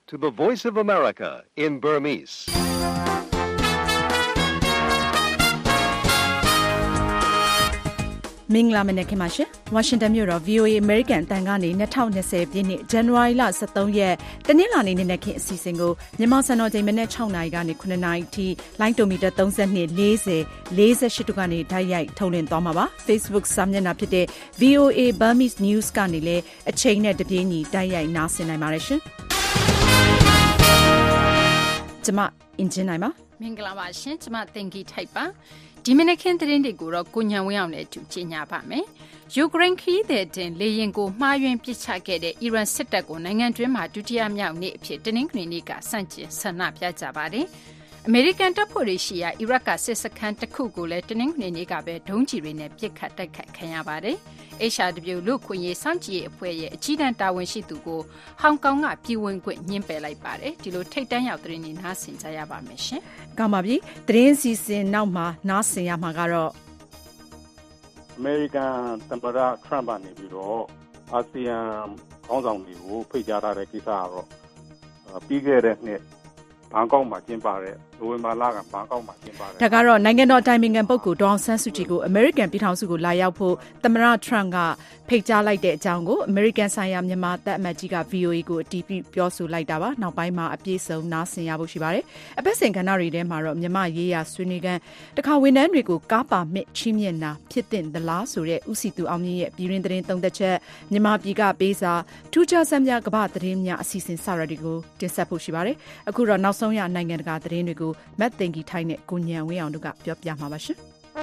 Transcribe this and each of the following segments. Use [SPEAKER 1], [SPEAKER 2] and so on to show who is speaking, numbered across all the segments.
[SPEAKER 1] to the Voice of America in Burmese.
[SPEAKER 2] ။မင်္ဂလာမနက်ခင်းပါရှင်။ Washington မြို့တော် VOA American အသံကနေ2020ပြည့်နှစ် January လ23ရက်တနင်္လာနေ့နေ့နက်ခင်းအစီအစဉ်ကိုမြန်မာစံတော်ချိန်မနက်6နာရီကနေ9နာရီအထိလိုင်းတိုမီတာ32 40 48တို့ကနေဓာတ်ရိုက်ထုတ်လွှင့်သွားမှာပါ။ Facebook စာမျက်နှာဖြစ်တဲ့ VOA Burmese News ကနေလည်းအချိန်နဲ့တပြေးညီဓာတ်ရိုက်နားဆင်နိုင်ပါတယ်ရှင်။ကျွန်မအင်ဂျင်နိုင်ပါ
[SPEAKER 3] မင်္ဂလာပါရှင်ကျွန်မသင်္ကီထိုက်ပါဒီမနက်ခင်းသတင်းတွေကိုတော့ကိုညံဝင်းအောင်နဲ့အတူကြီးညာပါမယ်ယူကရိန်းခရီးသည်တင်လေယာဉ်ကိုမှားယွင်းပစ်ချခဲ့တဲ့အီရန်စစ်တပ်ကိုနိုင်ငံတွင်းမှာဒုတိယမြောက်နေ့အဖြစ်တနင်္ဂနွေနေ့ကစန့်ကျင်ဆန္ဒပြကြပါတယ်အမေရိကန်တပ်ဖွဲ့တွေရှိရာအီရတ်ကစစ်စခန်းတစ်ခုကိုလည်းတနင်္ဂနွေနေ့ကပဲဒုံးကျည်တွေနဲ့ပစ်ခတ်တိုက်ခိုက်ခံရပါတယ်။ HRW လူ့ခွင့်ရေးစောင့်ကြည့်ရေးအဖွဲ့ရဲ့အကြီးတန်းတာဝန်ရှိသူကိုဟောင်ကောင်ကပြည်ဝင်ခွင့်ညှင်းပယ်လိုက်ပါတယ်။ဒီလိုထိတ်တန့်ရောက်သတင်းတွေနားဆင်ကြရပါမယ်ရှင်
[SPEAKER 2] ။ကောင်းပါပြီ။သတင်းစီစဉ်နောက်မှာနားဆင်ရမှာကတော့
[SPEAKER 4] အမေရိကန်သမ္မတထရမ့်ကနေပြီးတော့အာဆီယံခေါင်းဆောင်တွေကိုဖိတ်ကြားထားတဲ့ကိစ္စကတော့ပြီးခဲ့တဲ့နှစ်ဘန်ကောက်မှာကျင်းပတဲ့နိုဝင်ဘာလကဘန်ကောက်မှာကျင်းပတဲ့
[SPEAKER 2] ဒါကတော့နိုင်ငံတော်တိုင်ပင်ခံပုဂ္ဂိုလ်ဒေါအောင်ဆန်းစုကြည်ကိုအမေရိကန်ပြည်ထောင်စုကိုလာရောက်ဖို့သမ္မတထရမ့်ကဖိတ်ကြားလိုက်တဲ့အကြောင်းကိုအမေရိကန်ဆိုင်ရာမြန်မာတပ်အမတ်ကြီးက VOA ကိုအတည်ပြုပြောဆိုလိုက်တာပါနောက်ပိုင်းမှာအပြည့်စုံနားဆင်ရဖို့ရှိပါတယ်အပတ်စဉ်ကဏ္ဍတွေထဲမှာတော့မြန်မာရေးရာဆွေးနွေးခန်းတခါဝန်ထမ်းတွေကိုကားပါမစ်ချီးမြှင့်တာဖြစ်တဲ့သလားဆိုတဲ့ဦးစီသူအောင်မြင့်ရဲ့ပြည်တွင်းသတင်းသုံးသက်ချက်မြန်မာပြည်ကပေးစာထူးခြားစံပြကမ္ဘာသတင်းများအစီအစဉ်စရတွေကိုတင်ဆက်ဖို့ရှိပါတယ်အခုတော့နောက်ဆုံးရနိုင်ငံတကာသတင်းတွေကိုမတ်သိင်္ဂီထိုင်းနဲ့ကိုညံဝင်းအောင်တို့ကပြောပြမှာပါရှင်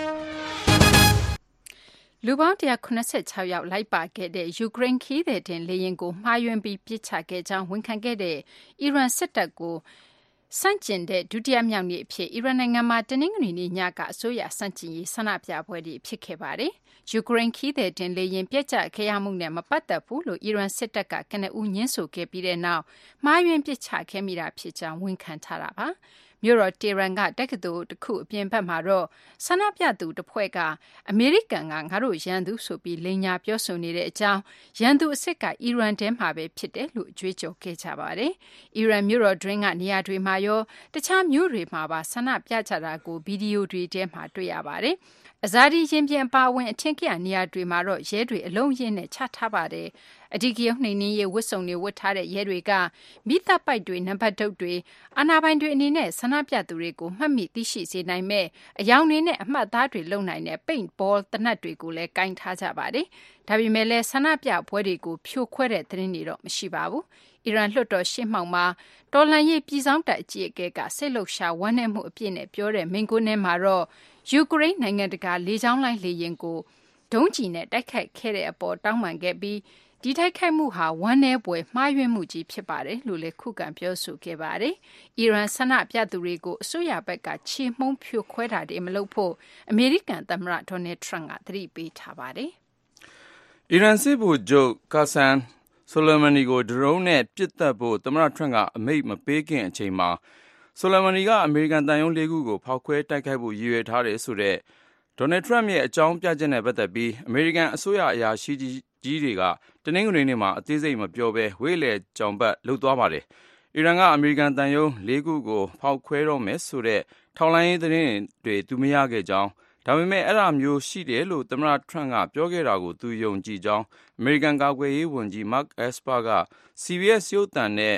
[SPEAKER 3] လူပေါင်း186ယောက်လိုက်ပါခဲ့တဲ့ယူကရိန်းခီးသည်တင်လေယာဉ်ကိုမှားယွင်းပြီးပစ်ချခဲ့ကြောင်းဝန်ခံခဲ့တဲ့အီရန်စစ်တပ်ကိုစန့်ကျင်တဲ့ဒုတိယမြောက်နေ့အဖြစ်အီရန်နိုင်ငံမှာတနင်္ဂနွေနေ့ညကအစိုးရစန့်ကျင်ရေးဆန္ဒပြပွဲတွေဖြစ်ခဲ့ပါတယ်။ယူကရိန်းခီးသည်တင်လေယာဉ်ပြက်ကျခဲ့ရမှုနဲ့မပတ်သက်ဘူးလို့အီရန်စစ်တပ်ကကနဦးညှင်းဆိုခဲ့ပြီးတဲ့နောက်မှားယွင်းပစ်ချခဲ့မိတာဖြစ်ကြောင်းဝန်ခံထားတာပါ။မြို့တော်တေရန်ကတက္ကသိုလ်တစ်ခုအပြင်ဘက်မှာတော့ဆန္ဒပြသူတစ်ဖွဲ့ကအမေရိကန်ကငါတို့ရန်သူဆိုပြီးလိန်ညာပြောဆိုနေတဲ့အကြောင်းရန်သူအစ်စ်ကအီရန်ထဲမှာပဲဖြစ်တယ်လို့ကြွေးကြော်ခဲ့ကြပါတယ်။အီရန်မြို့တော်တွင်းကနေရာတွေမှာရောတခြားမြို့တွေမှာပါဆန္ဒပြကြတာကိုဗီဒီယိုတွေထဲမှာတွေ့ရပါတယ်။အဇာဒီရင်ပြန်ပါဝင်အထင်ကရနေရာတွေမှာတော့ရဲတွေအလုံးရင်းနဲ့ချထားပါတယ်။အဓိကရုဏ်းနှိမ်နင်းရေးဝတ်စုံတွေဝတ်ထားတဲ့ရဲတွေကမိသက်ပိုက်တွေနံပါတ်တုတ်တွေအာဏာပိုင်တွေအနေနဲ့ဆန္ဒပြသူတွေကိုမှတ်မိသိရှိစေနိုင်မဲ့အယောင်တွေနဲ့အမှတ်သားတွေလုံနိုင်တဲ့ paint ball တနတ်တွေကိုလည်းကင်ထားကြပါတယ်။ဒါပေမဲ့လည်းဆန္ဒပြပွဲတွေကိုဖြိုခွဲတဲ့သတင်းတွေတော့မရှိပါဘူး။အီရန်လွှတ်တော်ရှေ့မှောက်မှာတော်လှန်ရေးပြည်ဆောင်တပ်အကြီးအကဲကစိတ်လှုပ်ရှားဝမ်းနည်းမှုအပြည့်နဲ့ပြောတဲ့မိန့်ခွန်းထဲမှာတော့ယူကရိန်းနိုင်ငံတကာလေကြောင်းလိုင်းလေယာဉ်ကိုဒုံးကျည်နဲ့တိုက်ခိုက်ခဲ့တဲ့အပေါ်တောင်းပန်ခဲ့ပြီးဒီတိုက်ခိုက်မှုဟာဝမ်းနည်းပွဲမှားယွင်းမှုကြီးဖြစ်ပါတယ်လို့လည်းခုခံပြောဆိုခဲ့ပါတယ်။အီရန်ဆန္ဒပြသူတွေကိုအစိုးရဘက်ကချေမှုန်းဖြိုခွဲတာတွေမလုပ်ဖို့အမေရိကန်သမ္မတဒေါ်နယ်ထရန့်ကသတိပေးထားပါတယ်
[SPEAKER 5] ။အီရန်စစ်ဗိုလ်ချုပ်ကာဆန်ဆိုလိုမနီကိုဒရုန်းနဲ့ပစ်တက်ဖို့သမ္မတထရန့်ကအမိန့်မပေးခင်အချိန်မှာဆိုလိုမနီကအမေရိကန်တန်ယုံ၄ခုကိုဖောက်ခွဲတိုက်ခိုက်ဖို့ရည်ရွယ်ထားတယ်ဆိုတဲ့ဒေါ်နယ်ထရန့်ရဲ့အကြောင်းပြချက်နဲ့ပတ်သက်ပြီးအမေရိကန်အစိုးရအရာရှိကြီးတွေကတနင်္ဂနွေနေ့မှာအသေးစိတ်မပြောဘဲဝေးလေကြောင်ပတ်လုပ်သွားပါတယ်။အီရန်ကအမေရိကန်တန်ယုံ၄ခုကိုဖောက်ခွဲတော့မယ်ဆိုတဲ့ထောက်လှမ်းရေးသတင်းတွေသူမရခဲ့ကြောင်းဒါပေမဲ့အဲ့ဒါမျိုးရှိတယ်လို့သမ္မတထရန့်ကပြောခဲ့တာကိုသူယုံကြည်ကြောင်းအမေရိကန်ကာကွယ်ရေးဝန်ကြီး Mark Esper က CBS ရုပ်သံနဲ့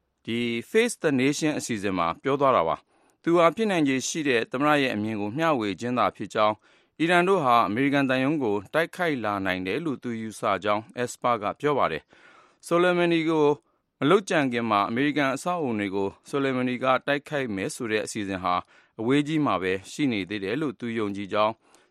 [SPEAKER 5] Face the Nation အစီအစဉ်မှာပြောသွားတာပါ။သူဟာဖြစ်နိုင်ခြေရှိတဲ့သမ္မတရဲ့အမြင်ကိုမျှဝေခြင်းသာဖြစ်ကြောင်းအီရန်တို့ဟာအမေရိကန်တန်ယုံကိုတိုက်ခိုက်လာနိုင်တယ်လို့သူယူဆကြောင်း Esper ကပြောပါတယ်။ဆိုလိုမနီကိုမလုတ်ကြံခင်မှာအမေရိကန်အဆောက်အုံတွေကိုဆိုလိုမနီကတိုက်ခိုက်မယ်ဆိုတဲ့အစီအစဉ်ဟာအဝေးကြီးမှာပဲရှိနေသေးတယ်လို့သူယုံကြည်ကြောင်း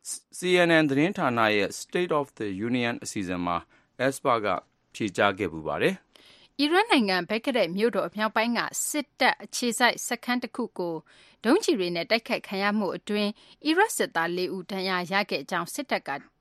[SPEAKER 5] CNN သတင်းဌာနရဲ့ State of the Union အစီအစဉ်မှာ Esper ကဖြေကြားခဲ့ပူပါတယ်။
[SPEAKER 3] အီရန်နိုင်ငံဘက်ကတဲ့မြို့တော်မြောက်ပိုင်းကစစ်တပ်အခြေစိုက်စခန်းတစ်ခုကိုဒုံးကျည်တွေနဲ့တိုက်ခိုက်ခံရမှုအတွင်းအီရတ်စစ်သား4ဦးဒဏ်ရာရခဲ့ကြောင်းစစ်တပ်က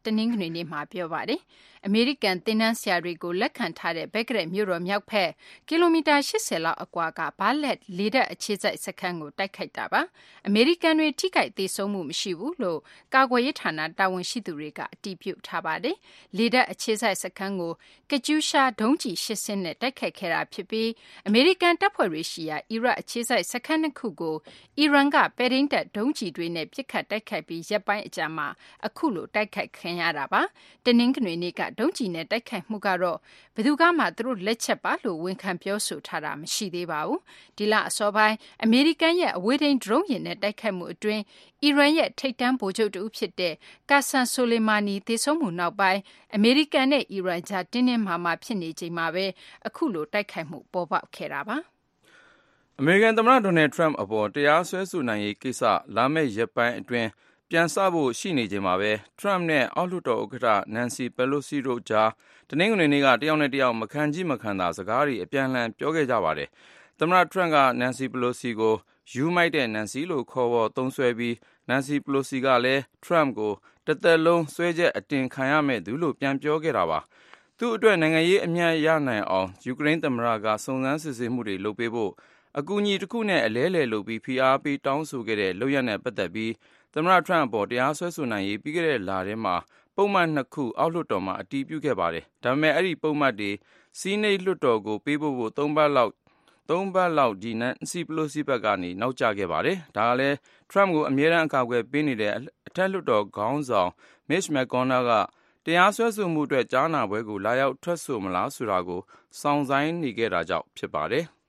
[SPEAKER 3] တနင်္ဂနွေနေ့မှာပြောပါတယ်။အမေရိကန်သင်တန်းဆရာတွေကိုလက်ခံထားတဲ့ဘက်ကရက်မြို့တော်မြောက်ဘက်ကီလိုမီတာ80လောက်အကွာကဘာလက်လေတပ်အခြေစိုက်စခန်းကိုတိုက်ခိုက်တာပါ။အမေရိကန်တွေထိခိုက်သေဆုံးမှုမရှိဘူးလို့ကာကွယ်ရေးဌာနတာဝန်ရှိသူတွေကအတည်ပြုထားပါတယ်။လေတပ်အခြေစိုက်စခန်းကိုကကျူးရှာဒုံးကျည်8စင်းနဲ့တိုက်ခိုက်ခဲ့တာဖြစ်ပြီးအမေရိကန်တပ်ဖွဲ့တွေရှိရာအီရတ်အခြေစိုက်စခန်းတစ်ခုကိုအီရန်ကပဲရင်းတပ်ဒုံးကျည်တွေနဲ့ပစ်ခတ်တိုက်ခိုက်ပြီးရပ်ပိုင်းအကြာမှာအခုလိုတိုက်ခိုက်ခံရတာပါ။တနင်္ဂနွေနေ့ကဒုံးကျည်နဲ့တိုက်ခိုက်မှုကတော့ဘယ်သူကမှသူတို့လက်ချက်ပါလို့ဝန်ခံပြောဆိုထားတာမရှိသေးပါဘူး။ဒီလအစောပိုင်းအမေရိကန်ရဲ့အဝေးထိန်းဒရုန်းယာဉ်နဲ့တိုက်ခိုက်မှုအတွင်းအီရန်ရဲ့ထိပ်တန်းဗိုလ်ချုပ်တဦးဖြစ်တဲ့ကာဆန်ဆိုလီမာနီသေဆုံးမှုနောက်ပိုင်းအမေရိကန်နဲ့အီရန်ကြားတင်းတင်းမာမာဖြစ်နေချိန်မှာပဲအခုလိုတိုက်ခိုက်မှုပေါ်ပေါက်ခဲ့တာပါ
[SPEAKER 5] ။အမေရိကန်သမ္မတဒေါ်နယ်ထရမ့်အပေါ်တရားစွဲဆိုနိုင်ရေးကိစ္စလာမယ့်ရက်ပိုင်းအတွင်းပြန်စဖို့ရှိနေချိန်မှာပဲထရမ့်နဲ့အောက်လွှတ်တော်ဥက္ကဋ္ဌနန်စီပယ်လိုစီတို့ကြားတနင်္ဂနွေနေ့ကတယောက်နဲ့တယောက်မခံချိမခံသာစကားတွေအပြန်အလှန်ပြောခဲ့ကြပါတယ်။သမ္မတထရမ့်ကနန်စီပယ်လိုစီကိုယူမိုက်တဲ့နန်စီလို့ခေါ်ဝေါ်သုံးစွဲပြီးနန်စီပယ်လိုစီကလည်းထရမ့်ကိုတစ်သက်လုံးစွဲချက်အတင်ခံရမယ့်သူလို့ပြန်ပြောခဲ့တာပါ။သူ့အတွက်နိုင်ငံရေးအမြတ်ရနိုင်အောင်ယူကရိန်းသမ္မတကစုံစမ်းစစ်ဆေးမှုတွေလုပ်ပေးဖို့အကူအညီတစ်ခုနဲ့အလဲလှယ်လုပ်ပြီးဖိအားပေးတောင်းဆိုခဲ့တဲ့လုပ်ရပ်နဲ့ပတ်သက်ပြီးသမ္မတထရမ့်အပေါ်တရားစွဲဆိုနိုင်ရေးပြီးခဲ့တဲ့လထဲမှာပုဒ်မ2ခုအောက်လွှတ်တော်မှာအတည်ပြုခဲ့ပါတယ်။ဒါပေမဲ့အဲ့ဒီပုဒ်မတွေစီးနိတ်လွှတ်တော်ကိုပေးဖို့3ပတ်လောက်ဒီနန်စီပလိုစီဘက်ကနေနောက်ကျခဲ့ပါတယ်။ဒါကလည်းထရမ့်ကိုအမြဲတမ်းအကာအကွယ်ပေးနေတဲ့အထက်လွှတ်တော်ခေါင်းဆောင်မစ်ချ်မက်ကော်နယ်ကတရားစွဲဆိုမှုအတွက်ကြားနာပွဲကိုလာရောက်ထွက်ဆိုမလားဆိုတာကိုစောင့်ဆိုင်းနေခဲ့တာကြောင့်ဖြစ်ပါတယ်။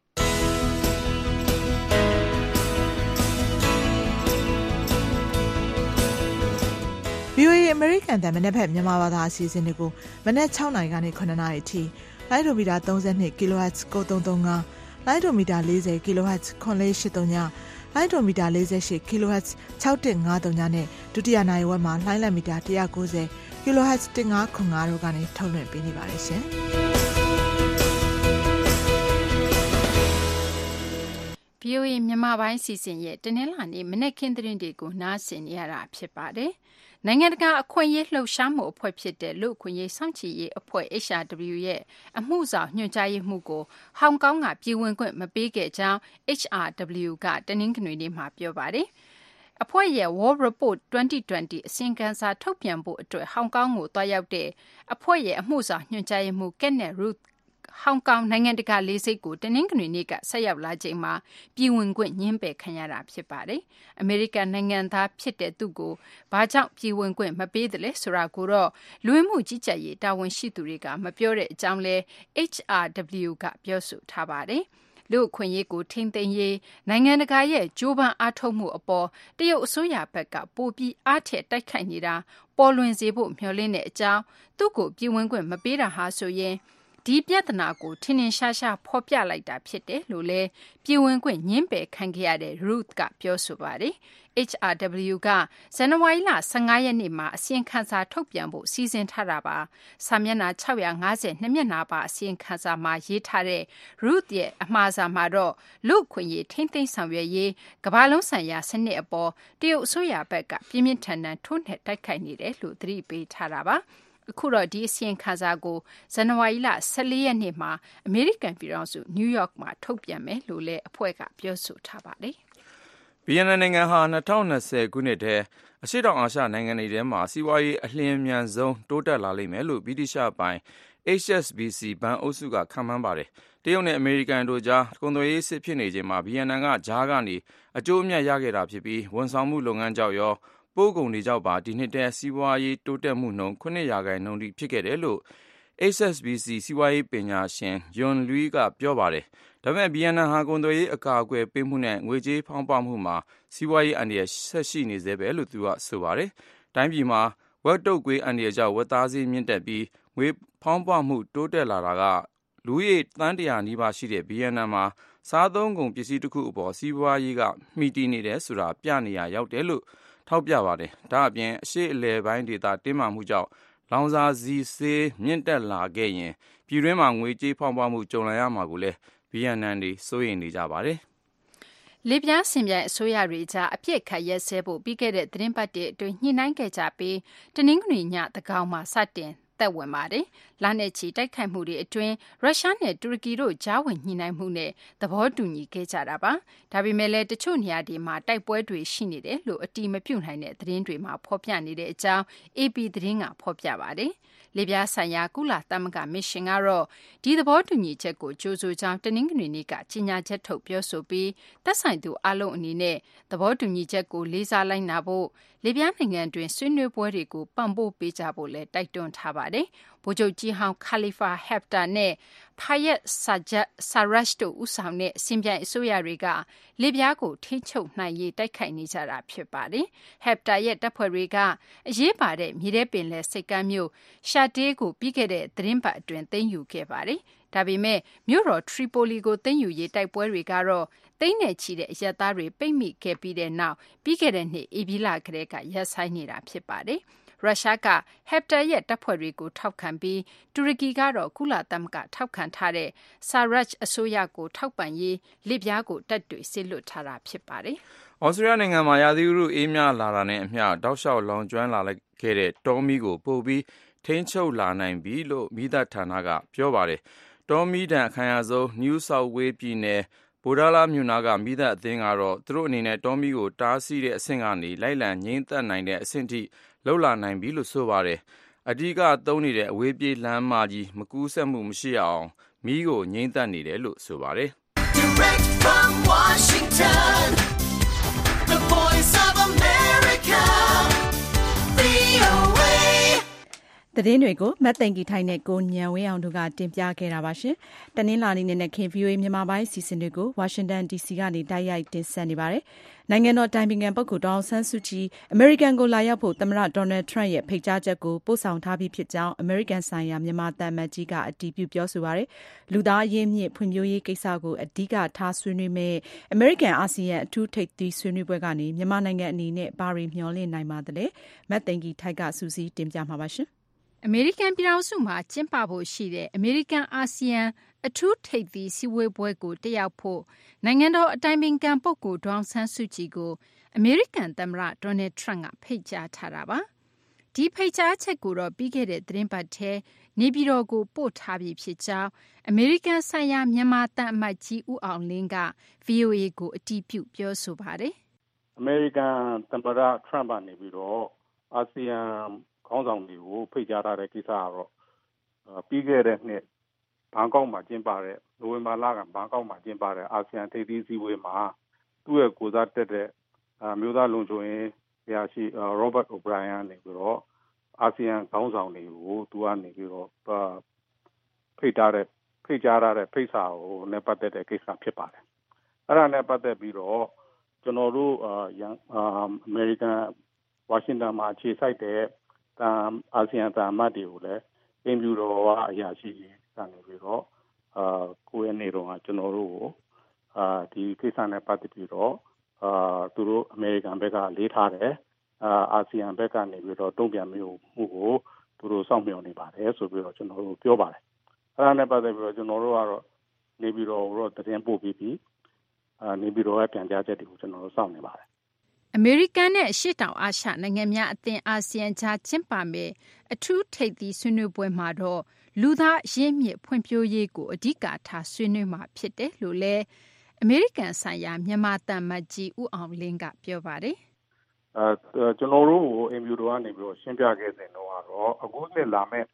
[SPEAKER 6] VOA အမေရိကန်တန်မနက်ဖက်မြန်မာဘာသာအစီအစဉ်တွေကိုမနက်6နာရီကနေ9နာရီအထိလိုင်းဒိုမီတာ32 kHz 9335လိုင်းဒိုမီတာ40 kHz 9483ညလိုင်းဒိုမီတာ48 kHz 6153ညနဲ့ဒုတိယနိုင်ဝက်မှာလိုင်းလက်မီတာ190 kHz 1505တို့ကနေထုတ်လွှင့်ပေးနေပါတယ်ရှင်။
[SPEAKER 3] VOA မြန်မာပိုင်းစီစဉ်ရဲ့တနင်္လာနေ့မနက်ခင်းသတင်းတွေကိုနားဆင်နေရတာဖြစ်ပါတယ်။နိုင်ငံတကာအခွင့်အရေးလှုပ်ရှားမှုအဖွဲ့ဖြစ်တဲ့လူ့အခွင့်အရေးစောင့်ကြည့်ရေးအဖွဲ့ HRW ရဲ့အမှုဆောင်ညွှန်ကြားရေးမှူးကိုဟောင်ကောင်ကပြည်ဝင်ခွင့်မပေးခဲ့ကြောင်း HRW ကတနင်္ဂနွေနေ့မှာပြောပါတယ်။အဖွဲ့ရဲ့ War Report 2020 အစီရင်ခံစာထုတ်ပြန်ဖို့အတွက်ဟောင်ကောင်ကိုသွားရောက်တဲ့အဖွဲ့ရဲ့အမှုဆောင်ညွှန်ကြားရေးမှူး Kenneth Rothဟောင်ကောင်နိုင်ငံတကာလေဆိပ်ကိုတနင်္ဂနွေနေ့ကဆက်ရောက်လာချိန်မှာပြည်ဝင်ခွင့်ညှင်းပယ်ခံရတာဖြစ်ပါတယ်။အမေရိကန်နိုင်ငံသားဖြစ်တဲ့သူကိုဘာကြောင့်ပြည်ဝင်ခွင့်မပေးသလဲဆိုတာကိုတော့လူဝင်မှုကြီးကြပ်ရေးတာဝန်ရှိသူတွေကမပြောတဲ့အကြောင်းလဲ HRW ကပြောဆိုထားပါတယ်။လူ့အခွင့်အရေးကိုထိန်းသိမ်းရေးနိုင်ငံတကာရဲ့ကြိုးပမ်းအားထုတ်မှုအပေါ်တရုတ်အစိုးရဘက်ကပိုပြီးအားထက်တိုက်ခိုက်နေတာပေါ်လွင်စေဖို့မျှော်လင့်တဲ့အကြောင်းသူ့ကိုပြည်ဝင်ခွင့်မပေးတာဟာဆိုရင်ဒီပြဿနာကိုထင်ထင်ရှားရှားဖော်ပြလိုက်တာဖြစ်တယ်လို့လည်းပြည်ဝင်ခွင့်ညှင်းပယ်ခံခဲ့ရတဲ့ Ruth ကပြောဆိုပါတယ်။ HRW ကဇန်နဝါရီလ15ရက်နေ့မှာအစီရင်ခံစာထုတ်ပြန်ဖို့စီစဉ်ထားတာပါ။စာမျက်နှာ652မျက်နှာပါအစီရင်ခံစာမှာရေးထားတဲ့ Ruth ရဲ့အမှာစာမှာတော့လူ့အခွင့်အရေးထိန်းသိမ်းဆောင်ရွက်ရေးကမ္ဘာလုံးဆိုင်ရာစနစ်အပေါ်တရုတ်အစိုးရဘက်ကပြင်းပြင်းထန်ထန်ထိုးနှက်တိုက်ခိုက်နေတယ်လို့သတိပေးထားတာပါ။အခုတော့ဒီအစီရင်ခံစာကိုဇန်နဝါရီလ14ရက်နေ့မှာအမေရိကန်ပြည်ထောင်စုနယူးယောက်မှာထုတ်ပြန်မယ်လို့လည်းအဖွဲ့ကပြောဆိုထားပါတယ်
[SPEAKER 5] ။ဗီယက်နမ်နိုင်ငံဟာ2020ခုနှစ်ထဲအရှေ့တောင်အာရှနိုင်ငံတွေထဲမှာစီးပွားရေးအလျင်အမြန်ဆုံးတိုးတက်လာလိမ့်မယ်လို့ဗြိတိရှပိုင် HSBC ဘဏ်အုပ်စုကခန့်မှန်းပါတယ်။တရုတ်နဲ့အမေရိကန်တို့ကြားကုန်သွယ်ရေးစစ်ဖြစ်နေချိန်မှာဗီယက်နမ်ကကြားကနေအကျိုးအမြတ်ရခဲ့တာဖြစ်ပြီးဝန်ဆောင်မှုလုပ်ငန်းကြောင့်ရောပို့ကုန်တွေကြောင့်ပါဒီနှစ်ထဲစီးပွားရေးတိုးတက်မှုနှုန်း9%ထိဖြစ်ခဲ့တယ်လို့ HSBC စီးပွားရေးပညာရှင် Yun Lui ကပြောပါတယ်။ဒါပေမဲ့ဗီယက်နမ်ဟာကုန်သွယ်ရေးအကာအကွယ်ပေးမှုနဲ့ငွေကြေးဖောင်းပွမှုမှာစီးပွားရေးအန္တရာယ်ဆက်ရှိနေသေးပဲလို့သူကဆိုပါတယ်။တိုင်းပြည်မှာဝက်တုတ်ကွေးအန္တရာယ်ကြောင့်ဝက်သားဈေးမြင့်တက်ပြီးငွေဖောင်းပွမှုတိုးတက်လာတာကလူဦးရေသန်း100နီးပါးရှိတဲ့ဗီယက်နမ်မှာစားသုံးကုန်ပစ္စည်းတစ်ခုအပေါ်စီးပွားရေးကမှီတည်နေတယ်ဆိုတာပြနေရရောက်တယ်လို့ထောက်ပြပါတယ်။ဒါအပြင်အရှေ့အလယ်ပိုင်းဒေသတင်းမာမှုကြောင့်လောင်စာဆီဈေးမြင့်တက်လာခဲ့ရင်ပြည်တွင်းမှာငွေကြေးဖောင်းပွမှုကြုံလာရမှာကိုလည်းဗီယက်နမ်တွေစိုးရိမ်နေကြပါတယ်။
[SPEAKER 3] လေပြားစင်ပြိုင်အစိုးရတွေကြားအပြစ်ခတ်ရဲဆဲဖို့ပြီးခဲ့တဲ့သတင်းပတ်တွေအတွင်းညှိနှိုင်းခဲ့ကြပြီးတနင်္ဂနွေညသန်းခေါင်မှာစတင်သက်ဝင်ပါတယ်။လနဲ့ချီတိုက်ခိုက်မှုတွေအတွင်းရုရှားနဲ့တူရကီတို့ကြားဝင်ညှိနှိုင်းမှုနဲ့သဘောတူညီခဲ့ကြတာပါ။ဒါပေမဲ့လည်းတချို့နေရာတွေမှာတိုက်ပွဲတွေရှိနေတယ်လို့အတိမပြုနိုင်တဲ့သတင်းတွေမှာဖော်ပြနေတဲ့အကြောင်း AP သတင်းကဖော်ပြပါတယ်။လေပြားဆိုင်ရာကုလသမဂ္ဂမစ်ရှင်ကတော့ဒီသဘောတူညီချက်ကိုကြိုဆိုကြောင်းတနင်္ဂနွေနေ့ကကြေညာချက်ထုတ်ပြောဆိုပြီးသက်ဆိုင်သူအလုံးအနေနဲ့သဘောတူညီချက်ကိုလေးစားလိုက်နာဖို့လေပြားနိုင်ငံတွင်ဆွေးနွေးပွဲတွေကိုပံ့ပိုးပေးကြဖို့လည်းတိုက်တွန်းထားပါတယ်။ဗိုလ်ချုပ်ကြီးဟောင်းခါလီဖာဟက်ဖတာနဲ့ဖာယက်ဆာရက်တို့ဦးဆောင်တဲ့စင်ပြိုင်အစိုးရတွေကလေပြားကိုထိချုပ်နိုင်ရေးတိုက်ခိုက်နေကြတာဖြစ်ပါတယ်။ဟက်ဖတာရဲ့တပ်ဖွဲ့တွေကအရေးပါတဲ့မြေထဲပင်လယ်စိတ်ကမ်းမြို့ရှာတေးကိုပြီးခဲ့တဲ့သတင်းပတ်အတွင်းသိမ်းယူခဲ့ပါတယ်။ဒါပေမဲ့မြို့တော်ထရီပိုလီကိုသိမ်းယူရေးတိုက်ပွဲတွေကတော့သိန်းနဲ့ချီတဲ့အရပ်သားတွေပိတ်မိခဲ့ပြီးတဲ့နောက်ပြီးခဲ့တဲ့နှစ်ဧပြီလကတည်းကရပ်ဆိုင်းနေတာဖြစ်ပါတယ်။ရုရှားကဟက်ဖတာရဲ့တပ်ဖွဲ့တွေကိုထောက်ခံပြီးတူရကီကတော့ကုလသမဂ္ဂထောက်ခံထားတဲ့ဆာရက်အစိုးရကိုထောက်ပံ့ရေးလေပြားကိုတပ်တွေဆစ်လွတ်ထားတာဖြစ်ပါတယ်
[SPEAKER 5] ။ဩစတြေးလျနိုင်ငံမှာရာသီဥတုအေးမြလာတာနဲ့အမျှတောက်လျှောက်လောင်ကျွမ်းလာခဲ့တဲ့တောမီးကိုပို့ပြီးထိန်းချုပ်လာနိုင်ပြီလို့မီးသတ်ဌာနကပြောပါတယ်။တောမီးဒဏ်အခံရဆုံး New South Wales ပြည်နယ်ဗိုဒါလာမြို့နာကမီးသတ်အသင်းကတော့သူတို့အနေနဲ့တောမီးကိုတားဆီးတဲ့အဆင့်ကနေလိုက်လံငြိမ်းသတ်နိုင်တဲ့အဆင့်ထိလှုပ်လာနိုင်ပြီလို့ဆိုပါတယ်။အဓိကသုံးနေတဲ့အဝေးပြေးလမ်းမကြီးမကူးစက်မှုမရှိအောင်မီးကိုငြိမ်းသတ်နေတယ်လို့ဆိုပါတယ်။
[SPEAKER 7] Direct from Washington, the voice of America, VOA
[SPEAKER 2] သတင်းတွေကိုမတ်သိင်္ဂီထိုင်နဲ့ကိုညံဝင်းအောင်တို့ကတင်ပြခဲ့တာပါရှင်။တနင်္လာနေ့နဲ့ခင် VOA မြန်မာပိုင်းအစီအစဉ်တွေကို Washington DC ကနေတိုက်ရိုက်တင်ဆက်နေပါတယ်။နိုင်ငံတော်တိုင်ပင်ခံပုဂ္ဂိုလ်ဒေါ်အောင်ဆန်းစုကြည်အမေရိကန်ကိုလာရောက်ဖို့သမ္မတဒေါ်နယ်ထရန့်ရဲ့ဖိတ်ကြားချက်ကိုပို့ဆောင်ထားပြီးဖြစ်ကြောင်းအမေရိကန်ဆိုင်ရာမြန်မာသံအမတ်ကြီးကအတည်ပြုပြောဆိုပါတယ်။လူသားအရင်းမြစ်ဖွံ့ဖြိုးရေးကိစ္စကိုအဓိကထားဆွေးနွေးမဲ့အမေရိကန်အာဆီယံအထူးထိပ်သီးဆွေးနွေးပွဲကနေမြန်မာနိုင်ငံအနေနဲ့ဘာတွေမျှော်လင့်နိုင်ပါသလဲ။မတ်သိင်္ဂီထိုက်ကစူးစီးတင်ပြမှာပါရှင်။
[SPEAKER 3] အမေရိကန်ပြည်ထောင်စုမှာကျင်းပဖို့ရှိတဲ့အမေရိကန်အာဆီယံအထူးထိပ်သီးစည်းဝေးပွဲကိုတက်ရောက်ဖို့နိုင်ငံတော်အတိုင်ပင်ခံပုဂ္ဂိုလ်ဒေါ်အောင်ဆန်းစုကြည်ကိုအမေရိကန်သမ္မတဒေါ်နယ်ထရန့်ကဖိတ်ကြားထားတာပါ။ဒီဖိတ်ကြားချက်ကိုတော့ပြီးခဲ့တဲ့သတင်းပတ်ထဲနေပြည်တော်ကိုပို့ထားပြီးဖြစ်ကြောင်းအမေရိကန်ဆိုင်ရာမြန်မာသံအမတ်ကြီးဦးအောင်လင်းက VOA ကိုအတည်ပြုပြောဆိုပါတယ်
[SPEAKER 4] ။အမေရိကန်သမ္မတထရန့်ကနေပြီးတော့အာဆီယံခေါင်းဆောင်တွေကိုဖိတ်ကြားထားတဲ့ကိစ္စကတော့ပြီးခဲ့တဲ့နှစ်ဘန်ကောက်မှာကျင်းပတဲ့နိုဝင်ဘာလကဘန်ကောက်မှာကျင်းပတဲ့အာဆီယံထိပ်သီးစည်းဝေးမှာသူ့ရဲ့ကိုယ်စားတက်တဲ့မျိုးသားလုံခြုံရေးအရာရှိရောဘတ်အိုဘရိုင်ယန်နေပြီးတော့အာဆီယံခေါင်းဆောင်တွေကိုသူကနေပြီးတော့ဖိတ်ကြားထားတဲ့ဖိတ်စာကိုနဲ့ပတ်သက်တဲ့ကိစ္စဖြစ်ပါတယ်။အဲ့ဒါနဲ့ပတ်သက်ပြီးတော့ကျွန်တော်တို့အမေရိကန်ဝါရှင်တန်မှာခြေစိုက်တဲ့အာဆီယံသံအမတ်တွေကိုလည်းအင်ဖြူတော်ကအရာရှိကြီးကနေပြီးတော့ကိုယ့်ရဲ့နေတော့ကျွန်တော်တို့ကိုဒီကိစ္စနဲ့ပတ်သက်ပြီးတော့သူတို့အမေရိကန်ဘက်ကလေးထားတယ်အာဆီယံဘက်ကနေပြီးတော့တုံ့ပြန်မှုကိုသူတို့စောင့်မျှော်နေပါတယ်ဆိုပြီးတော့ကျွန်တော်တို့ပြောပါတယ်အဲ့ဒါနဲ့ပတ်သက်ပြီးတော့ကျွန်တော်တို့ကတော့နေပြီးတော့သတင်းပို့ပြီးပြီနေပြီးတော့ပြန်ကြားချက်တွေကိုကျွန်တော်တို့စောင့်နေပါတယ်
[SPEAKER 3] အမေရိကန်နဲ့အရှေ့တောင်အာရှနိုင်ငံများအသင်းအာဆီယံကြားကျင်းပမယ်အထူးထိပ်သီးဆွေးနွေးပွဲမှာတော့လူသားအရင်းမြစ်ဖွံ့ဖြိုးရေးကိုအဓိကထားဆွေးနွေးမှာဖြစ်တယ်လို့လည်းအမေရိကန်ဆိုင်ရာမြန်မာသံအမတ်ကြီးဦးအောင်လင်းကပြောပါတယ်
[SPEAKER 4] ကျွန်တော်တို့ကိုအင်ဖြူတော်ကနေပြီးတော့ရှင်းပြခဲ့စဉ်တော့အခုနှစ်လာမဲ့